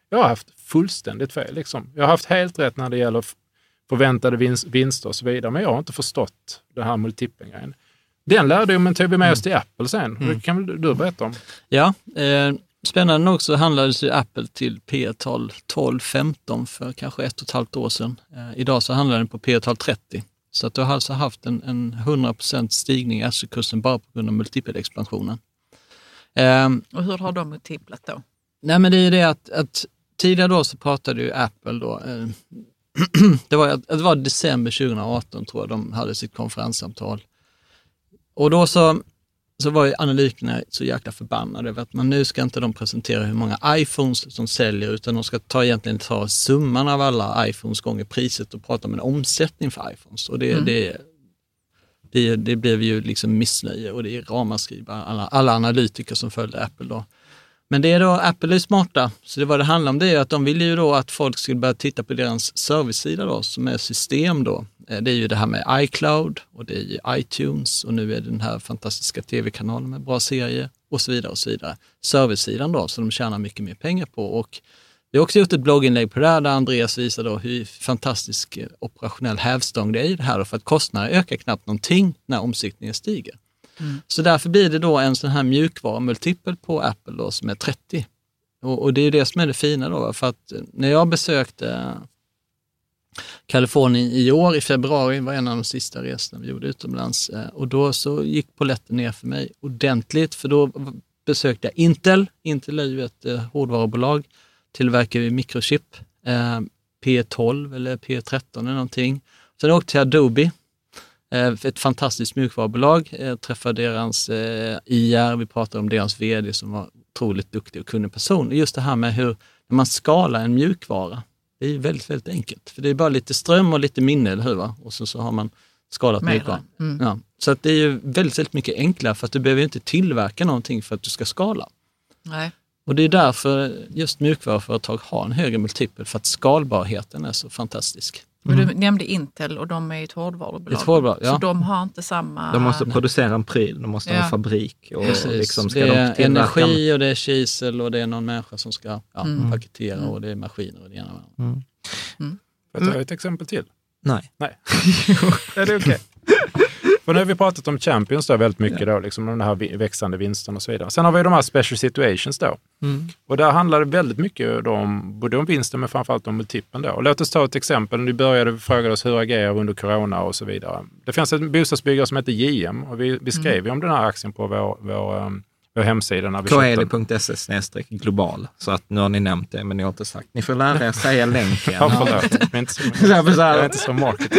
Jag har haft fullständigt fel. Liksom. Jag har haft helt rätt när det gäller förväntade vinster och så vidare. Men jag har inte förstått det här multipeln-grejen. Den lärdomen tog vi med oss till Apple sen. Det kan väl du berätta om? Ja, spännande nog så handlades ju Apple till P/E 12-15 för kanske 1,5 år sedan. Idag så handlar den på P/E 30. Så att du har alltså haft en 100% stigning i aktiekursen bara på grund av multipelexpansionen. Och hur har de multiplat då? Nej, men det är ju det att tidigare då så pratade ju Apple då, det var december 2018 tror jag de hade sitt konferenssamtal. Och då så var ju analytikerna så jäkla förbannade över att man nu ska inte de presentera hur många iPhones som säljer, utan de ska egentligen ta summan av alla iPhones gånger priset och prata om en omsättning för iPhones. Och det blev ju liksom missnöje och det är ramaskri alla analytiker som följde Apple då. Men det är då, Apple är smarta, så det vad det handlar om det är att de vill ju då att folk skulle börja titta på deras servicesida då, som är system då. Det är ju det här med iCloud och det är ju iTunes och nu är det den här fantastiska tv-kanalen med bra serier och så vidare och så vidare. Servicesidan då, så de tjänar mycket mer pengar på. Och vi har också gjort ett blogginlägg på det här där Andreas visar då hur fantastisk operationell hävstång det är i det här då, för att kostnader ökar knappt någonting när omsättningen stiger. Så därför blir det då en sån här mjukvarumultipel på Apple då, som är 30. Och det är det som är det fina då, för att när jag besökte Kalifornien i år, i februari, var en av de sista resorna vi gjorde utomlands, och då så gick polletten ner för mig ordentligt, för då besökte jag Intel. Intel är ju ett hårdvarubolag, tillverkar ju mikrochip, P12 eller P13 eller någonting. Sen åkte jag till Adobe, ett fantastiskt mjukvarubolag, träffade deras IR, vi pratade om deras vd som var otroligt duktig och kunnig person. Just det här med hur när man skalar en mjukvara, det är väldigt, väldigt enkelt. För det är bara lite ström och lite minne, eller hur va? Och så har man skalat mjukvara. Ja. Så att det är ju väldigt, väldigt mycket enklare, för att du behöver inte tillverka någonting för att du ska skala. Nej. Och det är därför just mjukvaruföretag har en högre multipel, för att skalbarheten är så fantastisk. Men du nämnde Intel och de är ett hårdvarubolag. Ja. Så de har inte samma... De måste producera en pryl, de måste ha en fabrik. Och liksom ska det är de energi och det är kisel och det är någon människa som ska paketera och det är maskiner och det ena. Får jag ta ett exempel till? Nej. Är det okej? För nu har vi pratat om Champions då väldigt mycket då, liksom den här växande vinsten och så vidare. Sen har vi de här special situations då. Och där handlar det väldigt mycket då om, både om vinsten men framförallt om multipeln då. Och låt oss ta ett exempel. Nu började fråga oss hur agerar vi under corona och så vidare. Det finns en bostadsbyggare som heter JM och vi skrev ju om den här aktien på vår hemsida. När vi Koeli.se/global. Så att nu har ni nämnt det, men ni har inte sagt. Ni får lära er säga länken. Ja, förlåt. Jag är inte så marketing.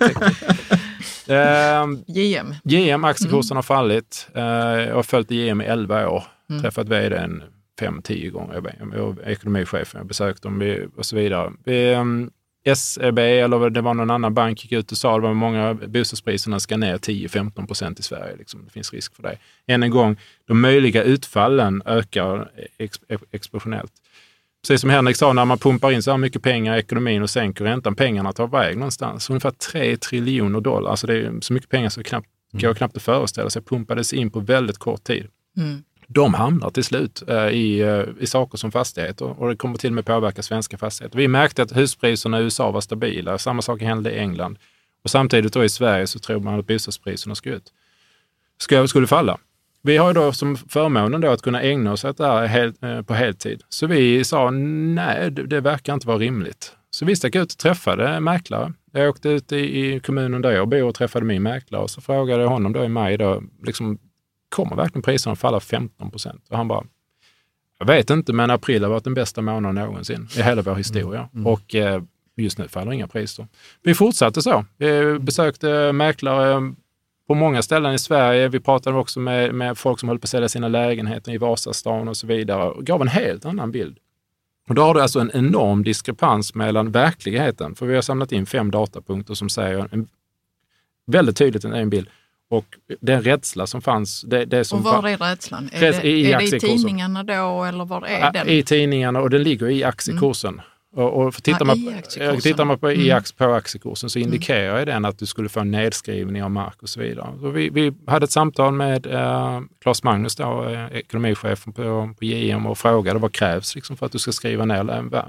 JM, aktiekursen har fallit. Jag har följt JM i 11 år. Träffat vdn 5-10 gånger. Jag är ekonomichef. Jag besökt dem och så vidare. SEB eller det var någon annan bank gick ut och sa att många bostadspriserna ska ner 10-15% i Sverige. Liksom. Det finns risk för det. Än en gång, de möjliga utfallen ökar exponentiellt. Precis som Henrik sa, när man pumpar in så här mycket pengar i ekonomin och sänker räntan, pengarna tar väg någonstans. Ungefär 3 triljoner dollar. Alltså det är så mycket pengar som går knappt att föreställa sig. Pumpades in på väldigt kort tid. De hamnar till slut i saker som fastigheter och det kommer till och med påverka svenska fastigheter. Vi märkte att huspriserna i USA var stabila. Samma sak hände i England. Och samtidigt då i Sverige så tror man att bostadspriserna skulle falla. Vi har ju då som förmånen då att kunna ägna oss åt det här på heltid. Så vi sa nej, det verkar inte vara rimligt. Så vi stack ut och träffade mäklare. Jag åkte ut i kommunen där jag bor och träffade min mäklare och så frågade jag honom då i maj då, liksom, kommer verkligen priserna att falla 15%? Och han bara, jag vet inte, men april har varit den bästa månaden någonsin i hela vår historia. Och just nu faller inga priser. Vi fortsatte så. Vi besökte mäklare på många ställen i Sverige. Vi pratade också med folk som höll på att sälja sina lägenheter i Vasastan och så vidare. Och gav en helt annan bild. Och då har du alltså en enorm diskrepans mellan verkligheten. För vi har samlat in 5 datapunkter som säger väldigt tydligt en bild. Och den rädsla som fanns. Det som och var är rädslan? Är det i tidningarna då eller var är den? I tidningarna och den ligger i aktiekursen. Och tittar man på aktiekursen så indikerar ju den att du skulle få en nedskrivning av mark och så vidare. Så vi hade ett samtal med Claes Magnus, då, ekonomichefen på JM, och frågade vad krävs liksom för att du ska skriva ner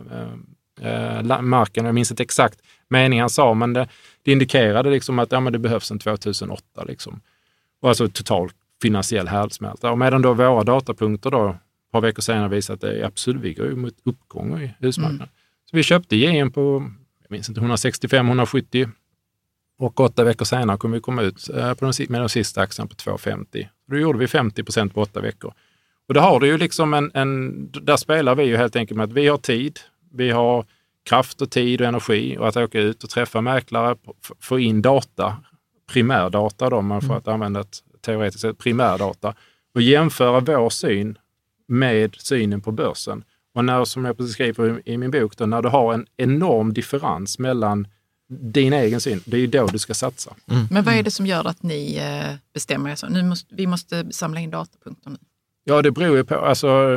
marken. Jag minns inte exakt meningen han sa, men det indikerade liksom att men det behövs en 2008 liksom. Och alltså total finansiell härdsmälta. Och medan då våra datapunkter då ett par veckor senare visade att det är absolut, vi går ju mot uppgång i husmarknaden. Så vi köpte JM på, jag minns inte, 165-170, och 8 veckor senare kommer vi komma ut med de sista aktierna på 250. Då gjorde vi 50% på 8 veckor. Och då har det ju liksom där spelar vi ju helt enkelt med att vi har tid, vi har kraft och tid och energi, och att åka ut och träffa mäklare, få in data, primärdata då, man får att använda ett teoretiskt sett primärdata, och jämföra vår syn med synen på börsen. Och när, som jag precis skriver i min bok, då, när du har en enorm differens mellan din egen syn, det är ju då du ska satsa. Men vad är det som gör att ni bestämmer er så? Vi måste samla in datapunkter nu. Ja, det beror ju på, alltså,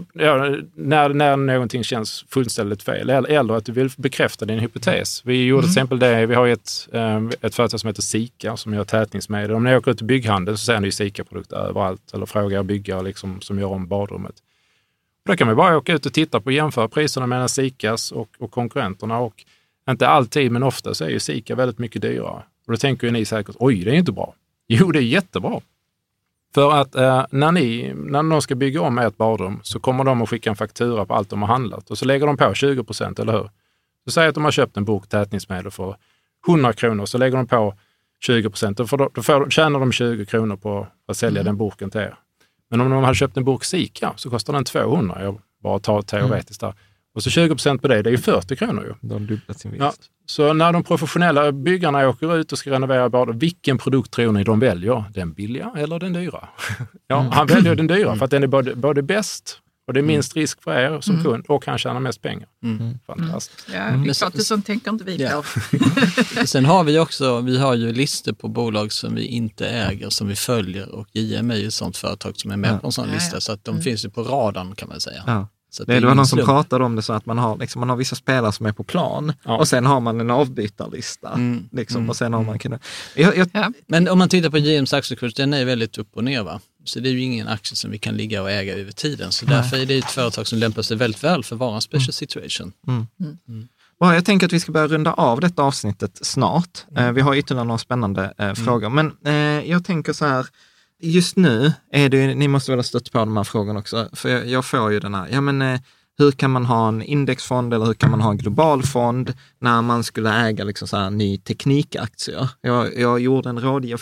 när någonting känns fullständigt fel, eller att du vill bekräfta din hypotes. Vi gjorde till exempel det, vi har ett företag som heter Sika som gör tätningsmedel. Om ni åker ut i bygghandeln så ser ni Sika-produkter överallt, eller frågar byggare liksom, som gör om badrummet. Och då kan vi bara åka ut och titta på och jämföra priserna mellan Sikas och konkurrenterna, och inte alltid, men ofta så är ju Sika väldigt mycket dyrare. Och då tänker ju ni säkert, oj, det är inte bra. Jo, det är jättebra. För att när någon ska bygga om ett badrum så kommer de att skicka en faktura på allt de har handlat. Och så lägger de på 20%, eller hur? Så säger att de har köpt en burk tätningsmedel för 100 kronor, så lägger de på 20%. Då tjänar de 20 kronor på att sälja den burken till er. Men om de har köpt en burk Sika så kostar den 200. Jag bara tar teoretiskt där. Och så 20% på det är ju 40 kronor ju. De har dubblat sin vinst. Ja, så när de professionella byggarna åker ut och ska renovera badrum, vilken produkt tror ni de väljer? Den billiga eller den dyra? Han väljer den dyra för att den är både bäst, och det är minst risk för er som kund, och han tjänar mest pengar. Fantastiskt. Ja, det är klart, sånt tänker inte vi på. Sen har vi har ju listor på bolag som vi inte äger, som vi följer, och JM är ju ett sånt företag som är med på en sån lista, så att de finns ju på radarn, kan man säga. Ja. Det var någon som pratade om det, så att man har vissa spelare som är på plan, och sen har man en avbytarlista. Och sen har man Men om man tittar på JMs aktiekurs, den är väldigt upp och ner, va? Så det är ju ingen aktie som vi kan ligga och äga över tiden. Så därför är det ett företag som lämpar sig väldigt väl för att vara en special situation. Bra, jag tänker att vi ska börja runda av detta avsnittet snart. Vi har ytterligare några spännande frågor. Men jag tänker så här, just nu är det ju, ni måste väl ha stött på de här frågorna också, för jag får ju den här, hur kan man ha en indexfond eller hur kan man ha en global fond när man skulle äga liksom så här ny teknikaktier? Jag gjorde en rådgivning,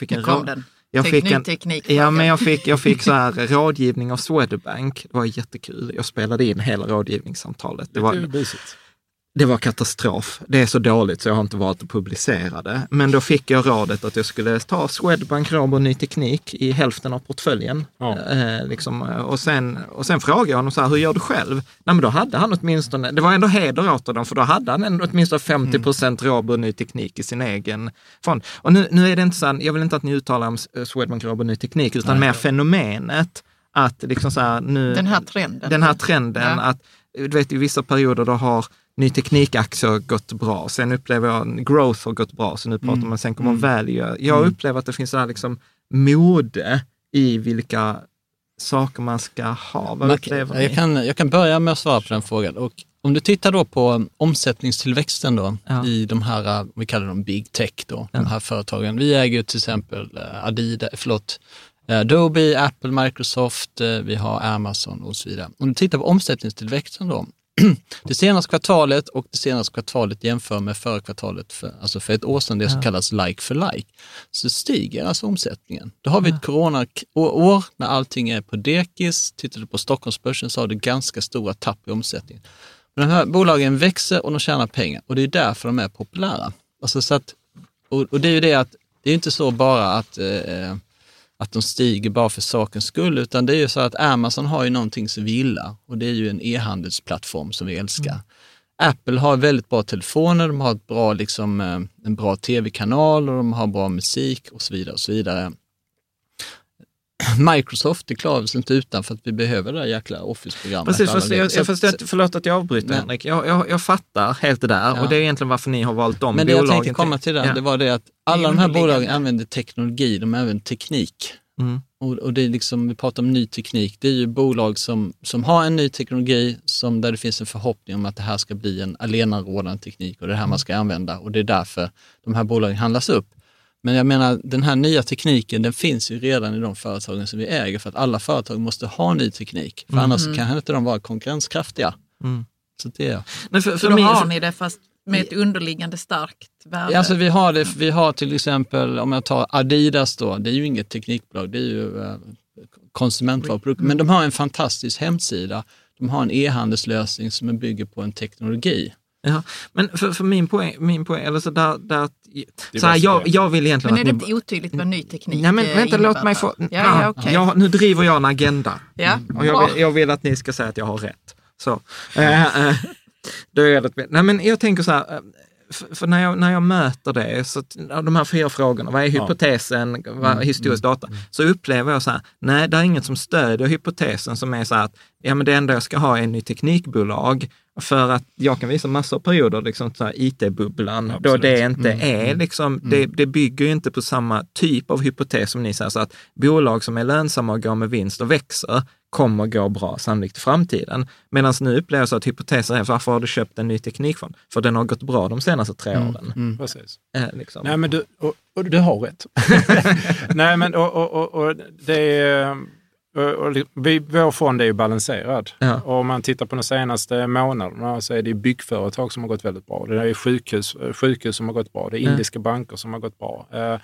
jag fick så här rådgivning av Swedbank. Det var jättekul. Jag spelade in hela rådgivningssamtalet. Det var katastrof. Det är så dåligt så jag har inte valt att publicera det. Men då fick jag rådet att jag skulle ta Swedbank Robur Ny Teknik i hälften av portföljen. Och sen frågade jag honom så här, hur gör du själv? Nej, men då hade han åtminstone, det var ändå heder åt dem, för då hade han åtminstone 50% Robur Ny Teknik i sin egen fond. Och nu är det inte så här, jag vill inte att ni uttalar om Swedbank Robur Ny Teknik, utan mer fenomenet att liksom så här, nu, den här trenden att, du vet, i vissa perioder då har ny teknikaktier gått bra. Sen upplever jag growth har gått bra. Så nu pratar man, sen kommer value. Jag upplever att det finns så här liksom mode i vilka saker man ska ha. Vad upplever ni? Jag kan börja med att svara på den frågan. Och om du tittar då på omsättningstillväxten då, i de här, vi kallar dem big tech då, de här företagen. Vi äger till exempel Adobe, Apple, Microsoft, vi har Amazon och så vidare. Om du tittar på omsättningstillväxten då, det senaste kvartalet jämför med förra kvartalet, för ett år sedan, det som kallas like for like, så stiger alltså omsättningen. Då har vi ett coronaår när allting är på dekis. Tittar du på Stockholmsbörsen så har det ganska stora tapp i omsättningen. Men de här bolagen växer och de tjänar pengar, och det är därför de är populära. Alltså så att, och det är ju det att det är inte så bara att de stiger bara för sakens skull, utan det är ju så att Amazon har ju någonting som vi gillar, och det är ju en e-handelsplattform som vi älskar. Apple har väldigt bra telefoner, de har ett bra, en bra tv-kanal, och de har bra musik och så vidare och så vidare. Microsoft, det klarar vi inte utan för att vi behöver det där jäkla Office-programmet. Precis, förlåt att jag avbryter, Henrik. Jag fattar helt det där och det är egentligen varför ni har valt de bolagen. Men det jag tänkte komma till det var det att alla de här bolagen använder teknologi, de använder teknik. Och det är liksom, vi pratar om ny teknik, det är ju bolag som har en ny teknologi där det finns en förhoppning om att det här ska bli en allenarådande teknik och det här man ska använda, och det är därför de här bolagen handlas upp. Men jag menar, den här nya tekniken, den finns ju redan i de företagen som vi äger, för att alla företag måste ha ny teknik, för annars kan inte de vara konkurrenskraftiga. Så det är... Men för då har ni det fast med ett underliggande starkt värde? Alltså vi har till exempel, om jag tar Adidas då, det är ju inget teknikbolag, det är ju konsumentvaruprodukter, men de har en fantastisk hemsida, de har en e-handelslösning som bygger på en teknologi. Ja, men för min poäng eller så där så här, jag vill egentligen. Men är det inte otydligt med ny teknik? Nej, men vänta, låt mig få. Okay. Nu driver jag en agenda. Ja. Och jag vill att ni ska säga att jag har rätt. Så. Då är det. Nej, men jag tänker så här, för när jag möter det, så de här 4 frågorna, vad är hypotesen, vad är historisk data, så upplever jag så här, nej, det är inget som stödjer hypotesen som är så här att men det enda jag ska ha är en ny teknikbolag, för att jag kan visa massor av perioder, liksom så här IT-bubblan, då det inte är liksom, det bygger ju inte på samma typ av hypotes som ni säger, så att bolag som är lönsamma och går med vinst och växer kommer gå bra sannolikt i framtiden. Medan nu upplever jag så att hypoteser är, varför har du köpt en ny teknikfond? För den har gått bra de senaste 3 åren. Precis. Liksom. Nej, men du har rätt. Nej, men och det är... Vår fond är ju balanserad. Ja. Och om man tittar på de senaste månaderna så är det byggföretag som har gått väldigt bra. Det är sjukhus som har gått bra. Det är indiska banker som har gått bra.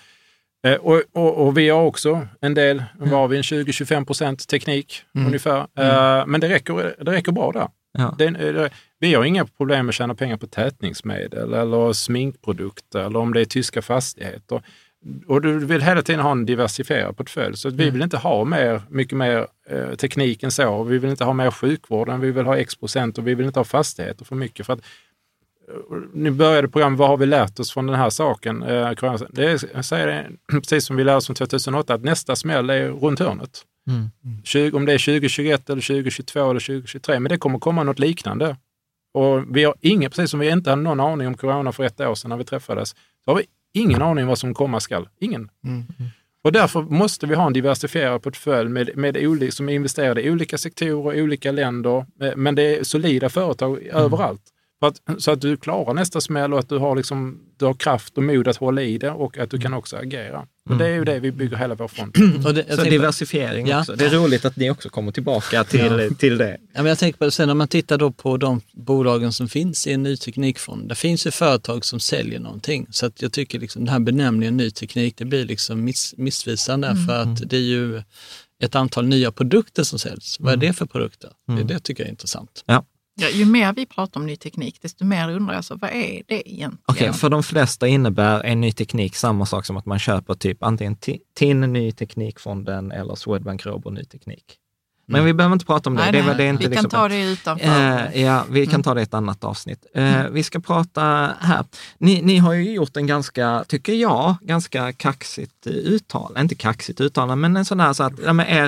Och vi har också en del, var vi en 20-25% teknik ungefär. Men det räcker bra där. Ja. Vi har inga problem med att tjäna pengar på tätningsmedel eller sminkprodukter eller om det är tyska fastigheter. Och du vill hela tiden ha en diversifierad portfölj. Så vi vill inte ha mycket mer teknik än så. Vi vill inte ha mer sjukvård än vi vill ha X% och vi vill inte ha fastigheter för mycket. För att, nu började programmet, vad har vi lärt oss från den här saken? Jag säger det, precis som vi lärde oss från 2008, att nästa smäll är runt hörnet. Om det är 2021 eller 2022 eller 2023, men det kommer komma något liknande. Och vi har precis som vi inte hade någon aning om corona för 1 år sedan när vi träffades, så har vi ingen aning vad som komma skall. Ingen. Och därför måste vi ha en diversifierad portfölj med som är investerade i olika sektorer, olika länder, men det är solida företag överallt. Så att du klarar nästa smäll och att du har kraft och mod att hålla i det och att du kan också agera. Och det är ju det vi bygger hela vår fond. Så diversifiering också. Det är roligt att ni också kommer tillbaka till det. Ja, men jag tänker på det sen, när man tittar då på de bolagen som finns i en ny teknikfond. Det finns ju företag som säljer någonting. Så att jag tycker den här benämningen ny teknik, det blir missvisande för att det är ju ett antal nya produkter som säljs. Vad är det för produkter? Det tycker jag är intressant. Ja. Ja, ju mer vi pratar om ny teknik, desto mer undrar jag, vad är det egentligen? Okej, för de flesta innebär en ny teknik samma sak som att man köper typ antingen TIN ny teknikfonden eller Swedbank Robur ny teknik. Men vi behöver inte prata om det. Nej, det är inte vi kan ta det utanför. Vi kan ta det i ett annat avsnitt. Vi ska prata här. Ni har ju gjort en tycker jag, ganska kaxigt uttal. Inte kaxigt uttal, men en sån här så att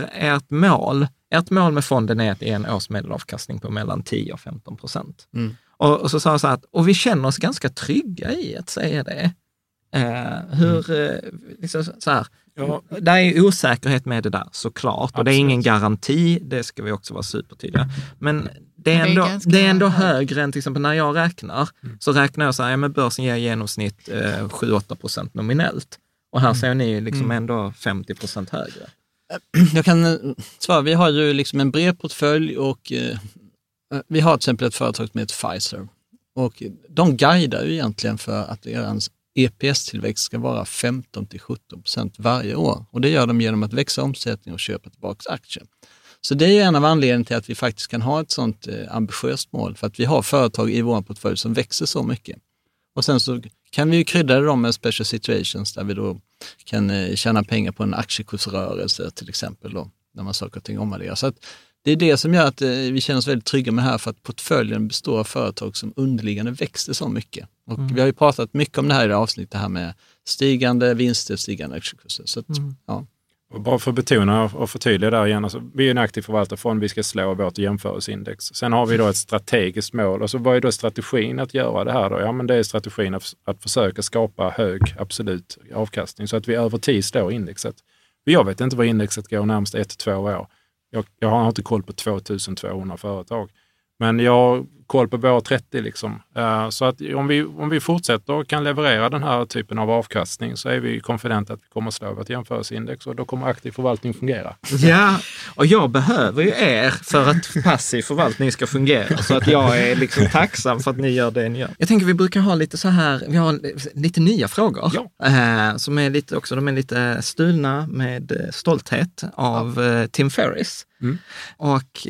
ert mål med fonden är att en årsmedelavkastning på mellan 10 och 15%. Och så sa jag så att, och vi känner oss ganska trygga i att säga det. Så här, det är osäkerhet med det där, såklart. Absolut. Och det är ingen garanti, det ska vi också vara supertydliga. Men det är ändå högre än till exempel när jag räknar. Så räknar jag så här, men börsen ger i genomsnitt 7-8% nominellt. Och här ser ni ändå 50% högre. Jag kan svara, vi har ju en bred portfölj och vi har till exempel ett företag som heter Pfizer. Och de guidar ju egentligen för att deras EPS-tillväxt ska vara 15-17% varje år. Och det gör de genom att växa omsättning och köpa tillbaka aktier. Så det är en av anledningarna till att vi faktiskt kan ha ett sånt ambitiöst mål. För att vi har företag i vår portfölj som växer så mycket. Och sen så kan vi ju krydda dem med special situations där vi då kan tjäna pengar på en aktiekursrörelse till exempel då, när man saker och ting omvärderar. Så att det är det som gör att vi känner oss väldigt trygga med det här, för att portföljen består av företag som underliggande växer så mycket. Och vi har ju pratat mycket om det här i det avsnittet, det här med stigande vinster, stigande aktiekurser. Så att, Och bara för att betona och förtydliga där igen, alltså, vi är en aktiv förvaltarfond, vi ska slå vårt jämförelseindex. Sen har vi då ett strategiskt mål. Och så vad är då strategin att göra det här då? Ja, men det är strategin att försöka skapa hög absolut avkastning så att vi över tid slår indexet. Jag vet inte vad indexet går närmast 1-2 år. Jag har inte koll på 2200 företag. Men jag har koll på våra 30 liksom. Så att om vi fortsätter och kan leverera den här typen av avkastning så är vi konfidenta att vi kommer att slå vårt jämförelseindex och då kommer aktiv förvaltning fungera. Ja, och jag behöver ju er för att passiv förvaltning ska fungera. Så att jag är liksom tacksam för att ni gör det ni gör. Jag tänker vi brukar ha lite så här, vi har lite nya frågor. Ja. Som är lite också, de är lite stulna med stolthet av Tim Ferriss. Mm. Och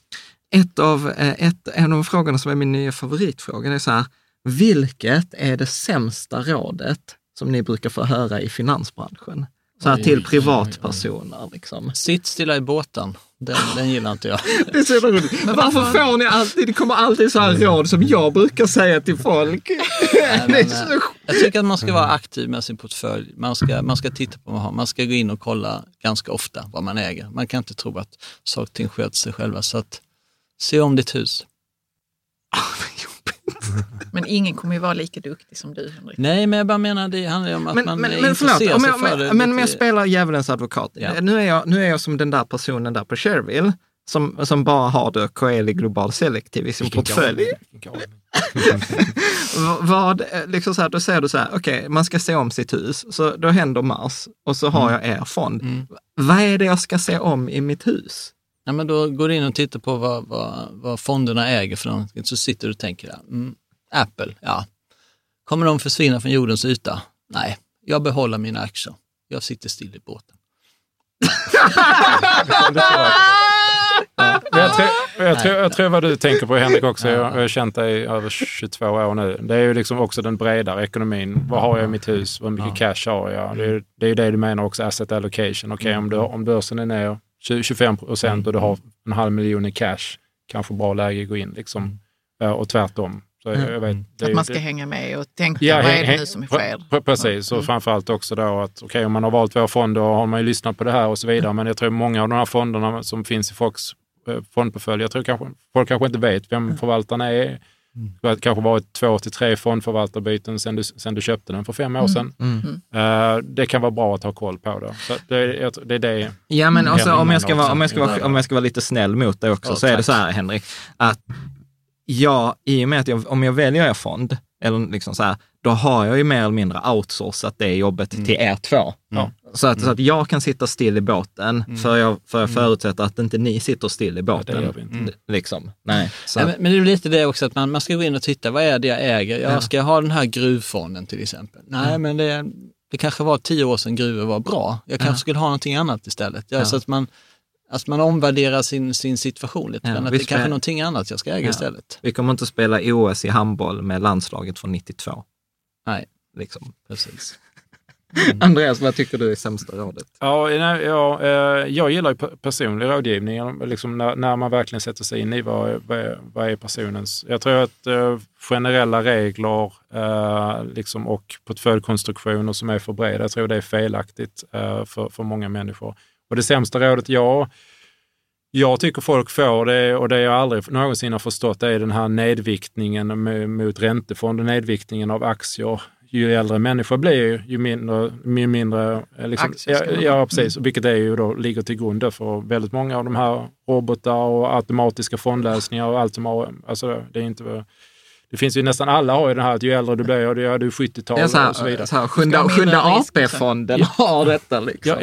en av frågorna som är min nya favoritfråga är så här, vilket är det sämsta rådet som ni brukar få höra i finansbranschen? Så här till privatpersoner liksom. Sitt stilla i båten. Den gillar inte jag. Det är så roligt. Men varför får ni alltid, det kommer alltid så här råd som jag brukar säga till folk. Jag tycker att man ska vara aktiv med sin portfölj. Man ska titta på vad man har. Man ska gå in och kolla ganska ofta vad man äger. Man kan inte tro att saker och ting sköter sig själva. Så att se om ditt hus. Men ingen kommer ju vara lika duktig som du, Henrik. Nej, men jag bara menar det handlar om att man är intresserad sig för det. Men jag spelar djävulens advokat. Ja. Nu är jag som den där personen där på Sherville som bara har det Coeli Global Selektiv i sin portfölj. Liksom så här, då säger du så här, okej, man ska se om sitt hus. Så då händer Mars och så har jag er fond. Mm. Vad är det jag ska se om i mitt hus? Ja, men då går du in och tittar på vad fonderna äger för någonting. Så sitter du och tänker, Apple, ja. Kommer de försvinna från jordens yta? Nej, jag behåller mina aktier. Jag sitter still i båten. Jag tror vad du tänker på, Henrik, också. Jag har känt dig i över 22 år nu. Det är ju liksom också den bredare ekonomin. Vad har jag i mitt hus? Vad mycket cash har jag? Det är ju det du menar också, asset allocation. Okej, om börsen är ner 25% och du har 500 000 i cash, kanske bra läge att gå in liksom. Och tvärtom. Så jag vet, att man ska hänga med och tänka, vad är det nu som sker? Precis, och framförallt också då att om man har valt våra fonder har man ju lyssnat på det här och så vidare, men jag tror många av de här fonderna som finns i folks fondportfölj, jag tror folk kanske inte vet vem förvaltarna är. Det har kanske varit 2 till 3 fondförvaltarbyten sen du köpte den för 5 år sedan. Det kan vara bra att ha koll på det. Så det är det. Ja, men också, om jag ska vara lite snäll mot det också, så är det så här, Henrik, att i och med att om jag väljer er fond, eller liksom så här, då har jag ju mer eller mindre outsourcat det jobbet till er två. Så att jag kan sitta still i båten, för jag förutsätter att inte ni sitter still i båten. Det gör vi inte. Liksom. Nej. Men det är ju lite det också, att man ska gå in och titta, vad är det jag äger? Jag ska ha den här gruvfonden till exempel. Nej, men det kanske var 10 år sedan gruvor var bra. Jag kanske skulle ha någonting annat istället. Så att man omvärderar sin situation lite. Men att det kanske är någonting annat jag ska äga istället. Vi kommer inte spela OS i handboll med landslaget från 92. Nej, liksom. Precis. Andreas, vad tycker du är sämsta rådet? Jag gillar ju personlig rådgivning. Liksom när man verkligen sätter sig in i vad är personens... Jag tror att generella regler liksom, och portföljkonstruktioner som är för breda, jag tror det är felaktigt för många människor. Och det sämsta rådet jag tycker folk får det, och det jag aldrig någonsin har förstått, är den här nedviktningen mot räntefond och nedviktningen av aktier. Ju äldre människor blir, ju mindre liksom, precis. Vilket är ju då ligger till grund för väldigt många av de här robotar och automatiska fondlösningar och allt som har, alltså det är inte... Det finns ju nästan alla har ju den här att ju äldre du blir och du är 70-tal och så vidare. Sjunde AP-fonden har detta liksom.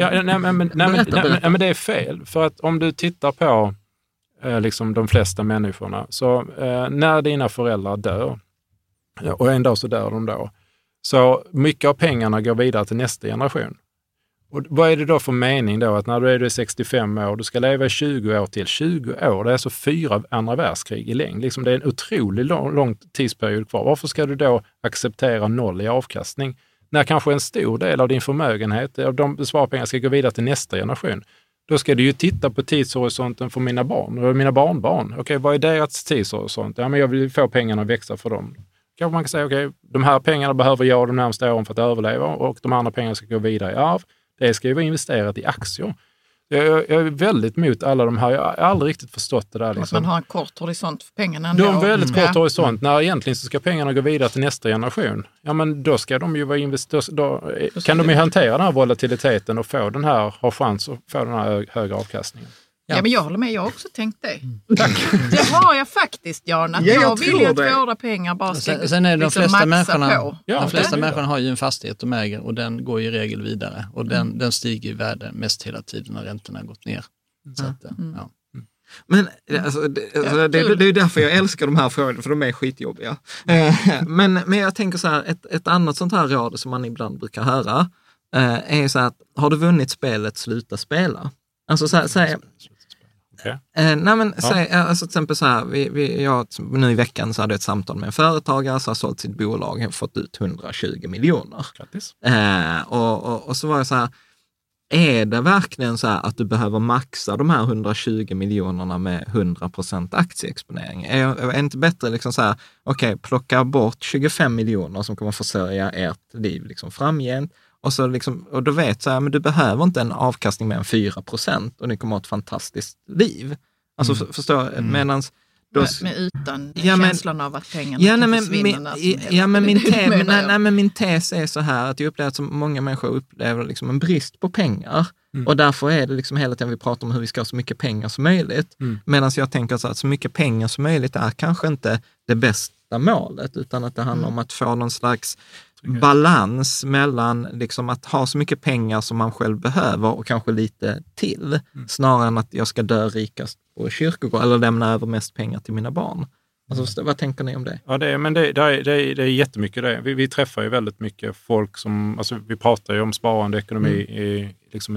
Men det är fel. För att om du tittar på liksom de flesta människorna, så när dina föräldrar dör, och en dag så dör de då, så mycket av pengarna går vidare till nästa generation. Och vad är det då för mening då att när du är 65 år, du ska leva 20 år till? 20 år, det är alltså 4 andra världskrig i längd. Liksom det är en otroligt lång tidsperiod kvar. Varför ska du då acceptera 0 i avkastning? När kanske en stor del av din förmögenhet, av de sparpengar, ska gå vidare till nästa generation. Då ska du ju titta på tidshorisonten för mina barn och mina barnbarn. Okej, vad är deras tidshorisont? Ja, men jag vill få pengarna att växa för dem. Kanske man kan säga, okej, de här pengarna behöver jag de närmaste åren för att överleva, och de andra pengarna ska gå vidare i arv. Det ska ju vara investerat i aktier. Jag är väldigt emot alla de här. Jag har aldrig riktigt förstått det där. Liksom. Att man har en kort horisont för pengarna ändå. De har en väldigt kort horisont. När egentligen så ska pengarna gå vidare till nästa generation. Ja, men då ska de ju vara kan de ju hantera den här volatiliteten och ha chans att få den här högre avkastningen. Ja, men jag håller med. Jag har också tänkt det. Tack. Det har jag faktiskt, Jan. Att jag vill ju att våra pengar bara ska sen är de flesta människorna, på. De flesta människorna har ju en fastighet de äger och den går i regel vidare. Och den stiger i värde mest hela tiden när räntorna har gått ner. Så att, ja. Men alltså, det är ju därför jag älskar de här frågorna, för de är skitjobbiga. Men jag tänker så här, ett annat sånt här råd som man ibland brukar höra är så här att, har du vunnit spelet, sluta spela. Alltså så här, säg, alltså till exempel så här, jag, nu i veckan så hade jag ett samtal med en företagare som har sålt sitt bolag och fått ut 120 miljoner. Grattis. Och så var jag så här, är det verkligen så här att du behöver maxa de här 120 miljonerna med 100% aktieexponering? Är inte bättre liksom så här, okej, plocka bort 25 miljoner som kommer försörja ert liv liksom framgent. Och då vet så här, men du behöver inte en avkastning med en 4% och ni kommer ha ett fantastiskt liv. Alltså förstår, medans då, med utan känslan av att pengarna försvinner. Men min tes är så här att jag upplever att så många människor upplever liksom en brist på pengar. Och därför är det liksom hela tiden vi pratar om hur vi ska ha så mycket pengar som möjligt. Medan jag tänker så att så mycket pengar som möjligt är kanske inte det bästa målet, utan att det handlar om att få någon slags balans mellan liksom att ha så mycket pengar som man själv behöver och kanske lite till, snarare än att jag ska dö rikast på kyrkogård eller lämna över mest pengar till mina barn. Alltså, vad tänker ni om det? Ja, det är jättemycket det. Vi träffar ju väldigt mycket folk som, alltså vi pratar ju om sparande ekonomi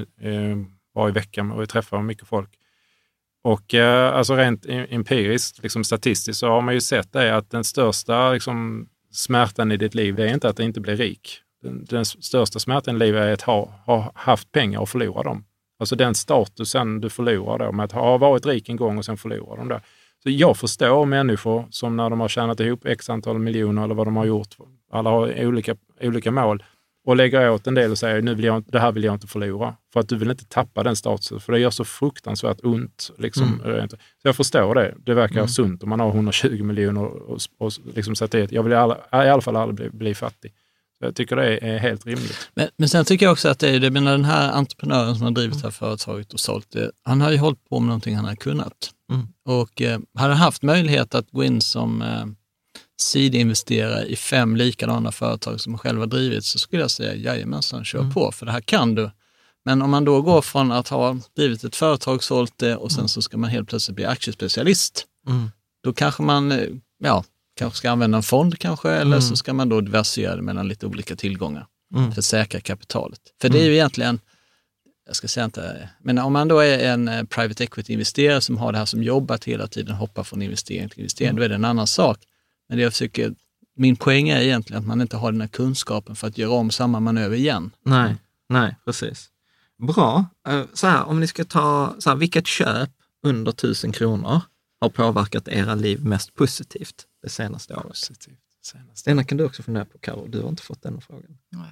varje vecka och vi träffar mycket folk. Och alltså rent empiriskt, liksom statistiskt, så har man ju sett det att den största liksom smärtan i ditt liv, det är inte att det inte blir rik. Den största smärtan i livet är att ha haft pengar och förlora dem. Alltså den statusen du förlorar då, med att ha varit rik en gång och sen förlora dem där. Så jag förstår människor som när de har tjänat ihop x antal miljoner eller vad de har gjort, alla har olika mål, och lägger åt en del och säger det här vill jag inte förlora. För att du vill inte tappa den statusen, för det gör så fruktansvärt ont. Liksom. Så jag förstår det. Det verkar sunt om man har 120 miljoner och liksom sätter ett. Jag vill i alla fall aldrig bli fattig. Så jag tycker det är helt rimligt. Men sen tycker jag också att den här entreprenören som har drivit det här företaget och sålt det, han har ju hållit på med någonting han har kunnat. Och hade haft möjlighet att gå in som sidinvesterare i 5 likadana företag som själv har drivit, så skulle jag säga jajamensan, kör på, för det här kan du. Men om man då går från att ha drivit ett företag, sålt det och sen så ska man helt plötsligt bli aktiespecialist, då kanske man kanske ska använda en fond kanske, eller så ska man då diversifiera mellan lite olika tillgångar för att säkra kapitalet. För det är ju egentligen, jag ska säga inte, men om man då är en private equity-investerare som har det här som jobb att hela tiden hoppa från investering till investering, då är det en annan sak. Men min poäng är egentligen att man inte har den här kunskapen för att göra om samma manöver igen. Nej, precis. Bra. Så här, om ni ska ta, så här, vilket köp under 1000 kronor har påverkat era liv mest positivt det senaste året? Denna kan du också fundera på, Karo. Du har inte fått den frågan. Nej.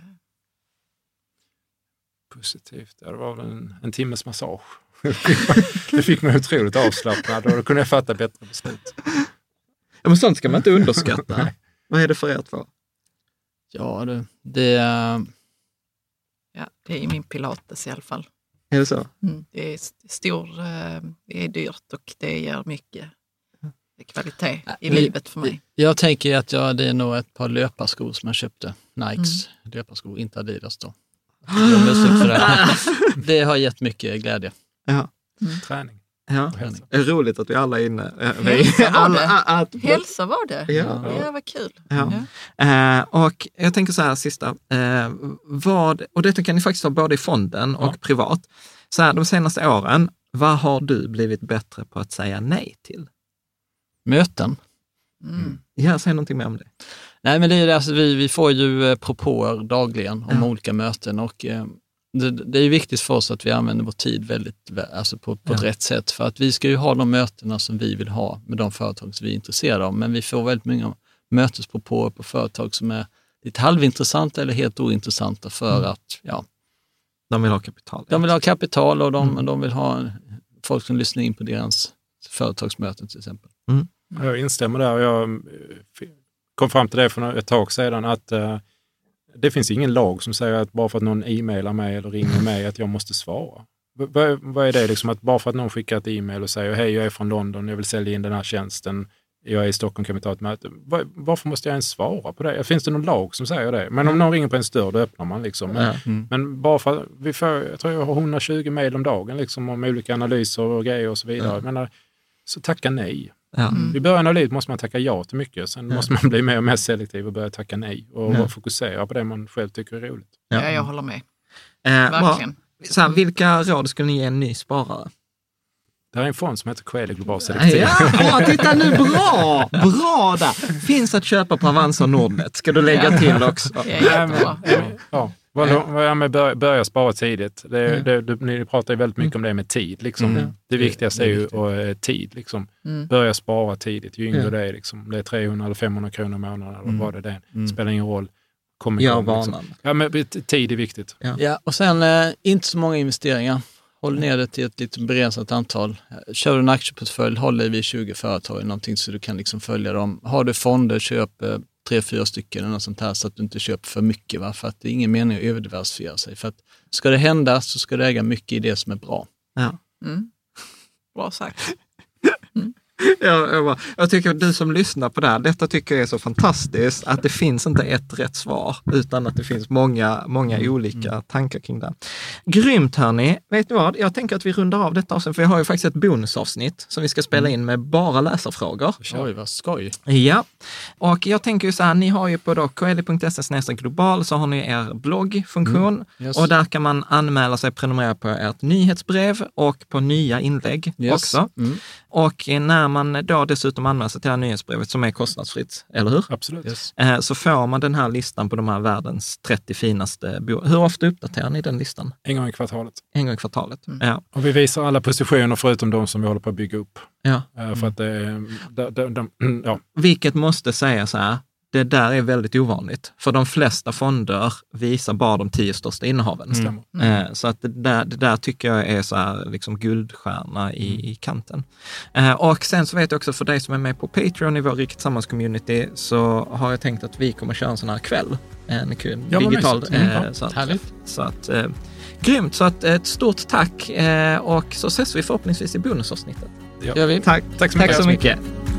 Positivt. Det var väl en timmes massage. Det fick mig otroligt avslappnad och då kunde jag fatta bättre beslut. Ja, men sånt ska man inte underskatta. Vad är det för er två? Ja, det är min pilates i alla fall. Är det så? Det är det är dyrt och det ger mycket kvalitet i livet för mig. Jag tänker att det är nog ett par löparskor som jag köpte. Nikes löparskor, inte Adidas då. Det har gett mycket glädje. Ja. Träning. Ja, det är roligt att vi alla är inne. Hälsa var det. Ja, vad kul. Ja. Och jag tänker så här sista, och detta kan ni faktiskt ha både i fonden och privat. Så här, de senaste åren, vad har du blivit bättre på att säga nej till? Möten. Ja, säg någonting mer om det. Nej, men det är alltså, vi får ju propåer dagligen om olika möten, och det är viktigt för oss att vi använder vår tid väldigt, alltså på ett rätt sätt, för att vi ska ju ha de mötena som vi vill ha med de företag som vi är intresserade av, men vi får väldigt många mötespropåer på företag som är lite halvintressanta eller helt ointressanta för att De vill ha kapital. De vill ha kapital och de vill ha folk som lyssnar in på deras företagsmöten till exempel. Mm. Jag instämmer där. Jag kom fram till det för ett tag sedan att det finns ingen lag som säger att bara för att någon e-mailar mig eller ringer mig att jag måste svara. Vad är det liksom, att bara för att någon skickar ett e-mail och säger hej, jag är från London, jag vill sälja in den här tjänsten, jag är i Stockholm, kan vi ta ett möte? Varför måste jag ens svara på det? Finns det någon lag som säger det? Men om någon ringer på en stör, då öppnar man liksom. Men bara för jag tror jag har 120 mejl om dagen liksom, om olika analyser och grejer och så vidare. Men så tacka nej. I början av livet måste man tacka ja till mycket. Sen måste man bli mer och mer selektiv och börja tacka nej. Och fokusera på det man själv tycker är roligt. Ja, jag håller med. Verkligen. Så här, vilka råd skulle ni ge en ny sparare? Det är en fond som heter Coeli Global Selektiv. Ja, titta nu, bra där. Finns att köpa på Avanza och Nordnet. Ska du lägga till också? Börja spara tidigt. Ni pratar ju väldigt mycket om det med tid. Liksom. Det viktigaste är ju tid. Liksom. Börja spara tidigt. Ju yngre det är. Liksom. Det är 300 eller 500 kronor i månaden. Eller vad det är. Spelar ingen roll. Men tid är viktigt. Ja, och sen inte så många investeringar. Håll ner det till ett lite begränsat antal. Kör du en aktieportfölj, håll dig vid 20 företag, någonting så du kan liksom följa dem. Har du fonder, köp 3-4 stycken eller något sånt här så att du inte köper för mycket. Va? För att det är ingen mening att överdiversifiera sig. För att ska det hända så ska du äga mycket i det som är bra. Ja. Bra sagt. Jag tycker att du som lyssnar på det här, detta tycker jag är så fantastiskt, att det finns inte ett rätt svar, utan att det finns många olika tankar kring det. Grymt hörni, vet du vad? Jag tänker att vi rundar av detta avsnitt, för jag har ju faktiskt ett bonusavsnitt som vi ska spela in med bara läsarfrågor. Oj, vad skoj. Ja, och jag tänker ju så här, ni har ju på coeli.se/global så har ni er bloggfunktion och där kan man anmäla sig, prenumerera på ert nyhetsbrev och på nya inlägg också. Och när man då dessutom anmäler sig till det här nyhetsbrevet som är kostnadsfritt, eller hur? Absolut. Så får man den här listan på de här världens 30 finaste Hur ofta uppdaterar ni den listan? En gång i kvartalet. En gång i kvartalet, ja. Och vi visar alla positioner förutom de som vi håller på att bygga upp. Ja. För att ja. Vilket måste säga så här, det där är väldigt ovanligt. För de flesta fonder visar bara de 10 största innehaven. Så att det där tycker jag är så här, liksom guldstjärna i kanten. Och sen så vet jag också för dig som är med på Patreon i vår Riktigt Sammans community, så har jag tänkt att vi kommer köra en sån här kväll. En digital. Så att grymt. Så att ett stort tack och så ses vi förhoppningsvis i bonusavsnittet. Ja. Tack så mycket.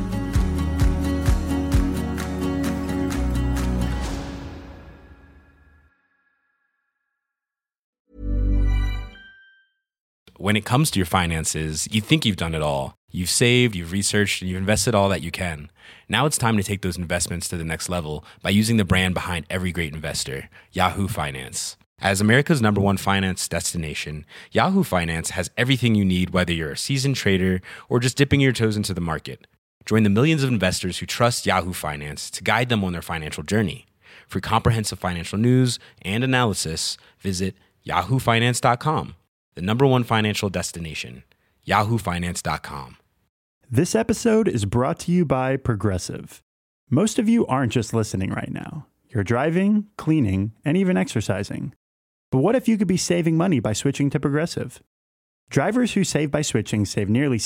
When it comes to your finances, you think you've done it all. You've saved, you've researched, and you've invested all that you can. Now it's time to take those investments to the next level by using the brand behind every great investor, Yahoo Finance. As America's #1 finance destination, Yahoo Finance has everything you need, whether you're a seasoned trader or just dipping your toes into the market. Join the millions of investors who trust Yahoo Finance to guide them on their financial journey. For comprehensive financial news and analysis, visit yahoofinance.com. The #1 financial destination, yahoofinance.com. This episode is brought to you by Progressive. Most of you aren't just listening right now. You're driving, cleaning, and even exercising. But what if you could be saving money by switching to Progressive? Drivers who save by switching save nearly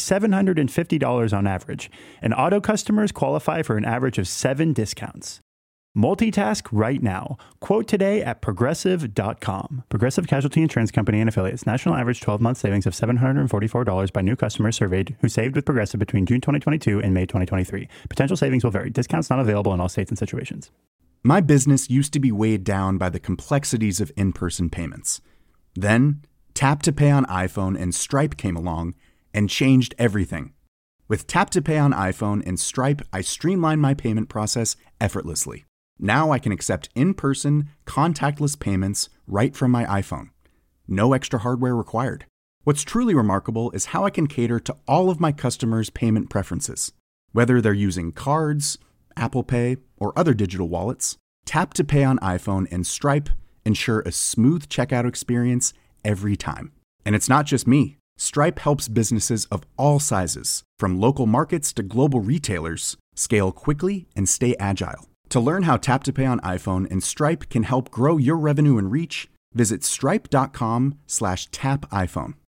$750 on average, and auto customers qualify for an average of 7 discounts. Multitask right now. Quote today at Progressive.com. Progressive Casualty Insurance Company and Affiliates. National average 12-month savings of $744 by new customers surveyed who saved with Progressive between June 2022 and May 2023. Potential savings will vary. Discounts not available in all states and situations. My business used to be weighed down by the complexities of in-person payments. Then, Tap to Pay on iPhone and Stripe came along and changed everything. With Tap to Pay on iPhone and Stripe, I streamlined my payment process effortlessly. Now I can accept in-person, contactless payments right from my iPhone. No extra hardware required. What's truly remarkable is how I can cater to all of my customers' payment preferences. Whether they're using cards, Apple Pay, or other digital wallets, Tap to Pay on iPhone and Stripe ensure a smooth checkout experience every time. And it's not just me. Stripe helps businesses of all sizes, from local markets to global retailers, scale quickly and stay agile. To learn how Tap to Pay on iPhone and Stripe can help grow your revenue and reach, Visit stripe.com/tapiphone.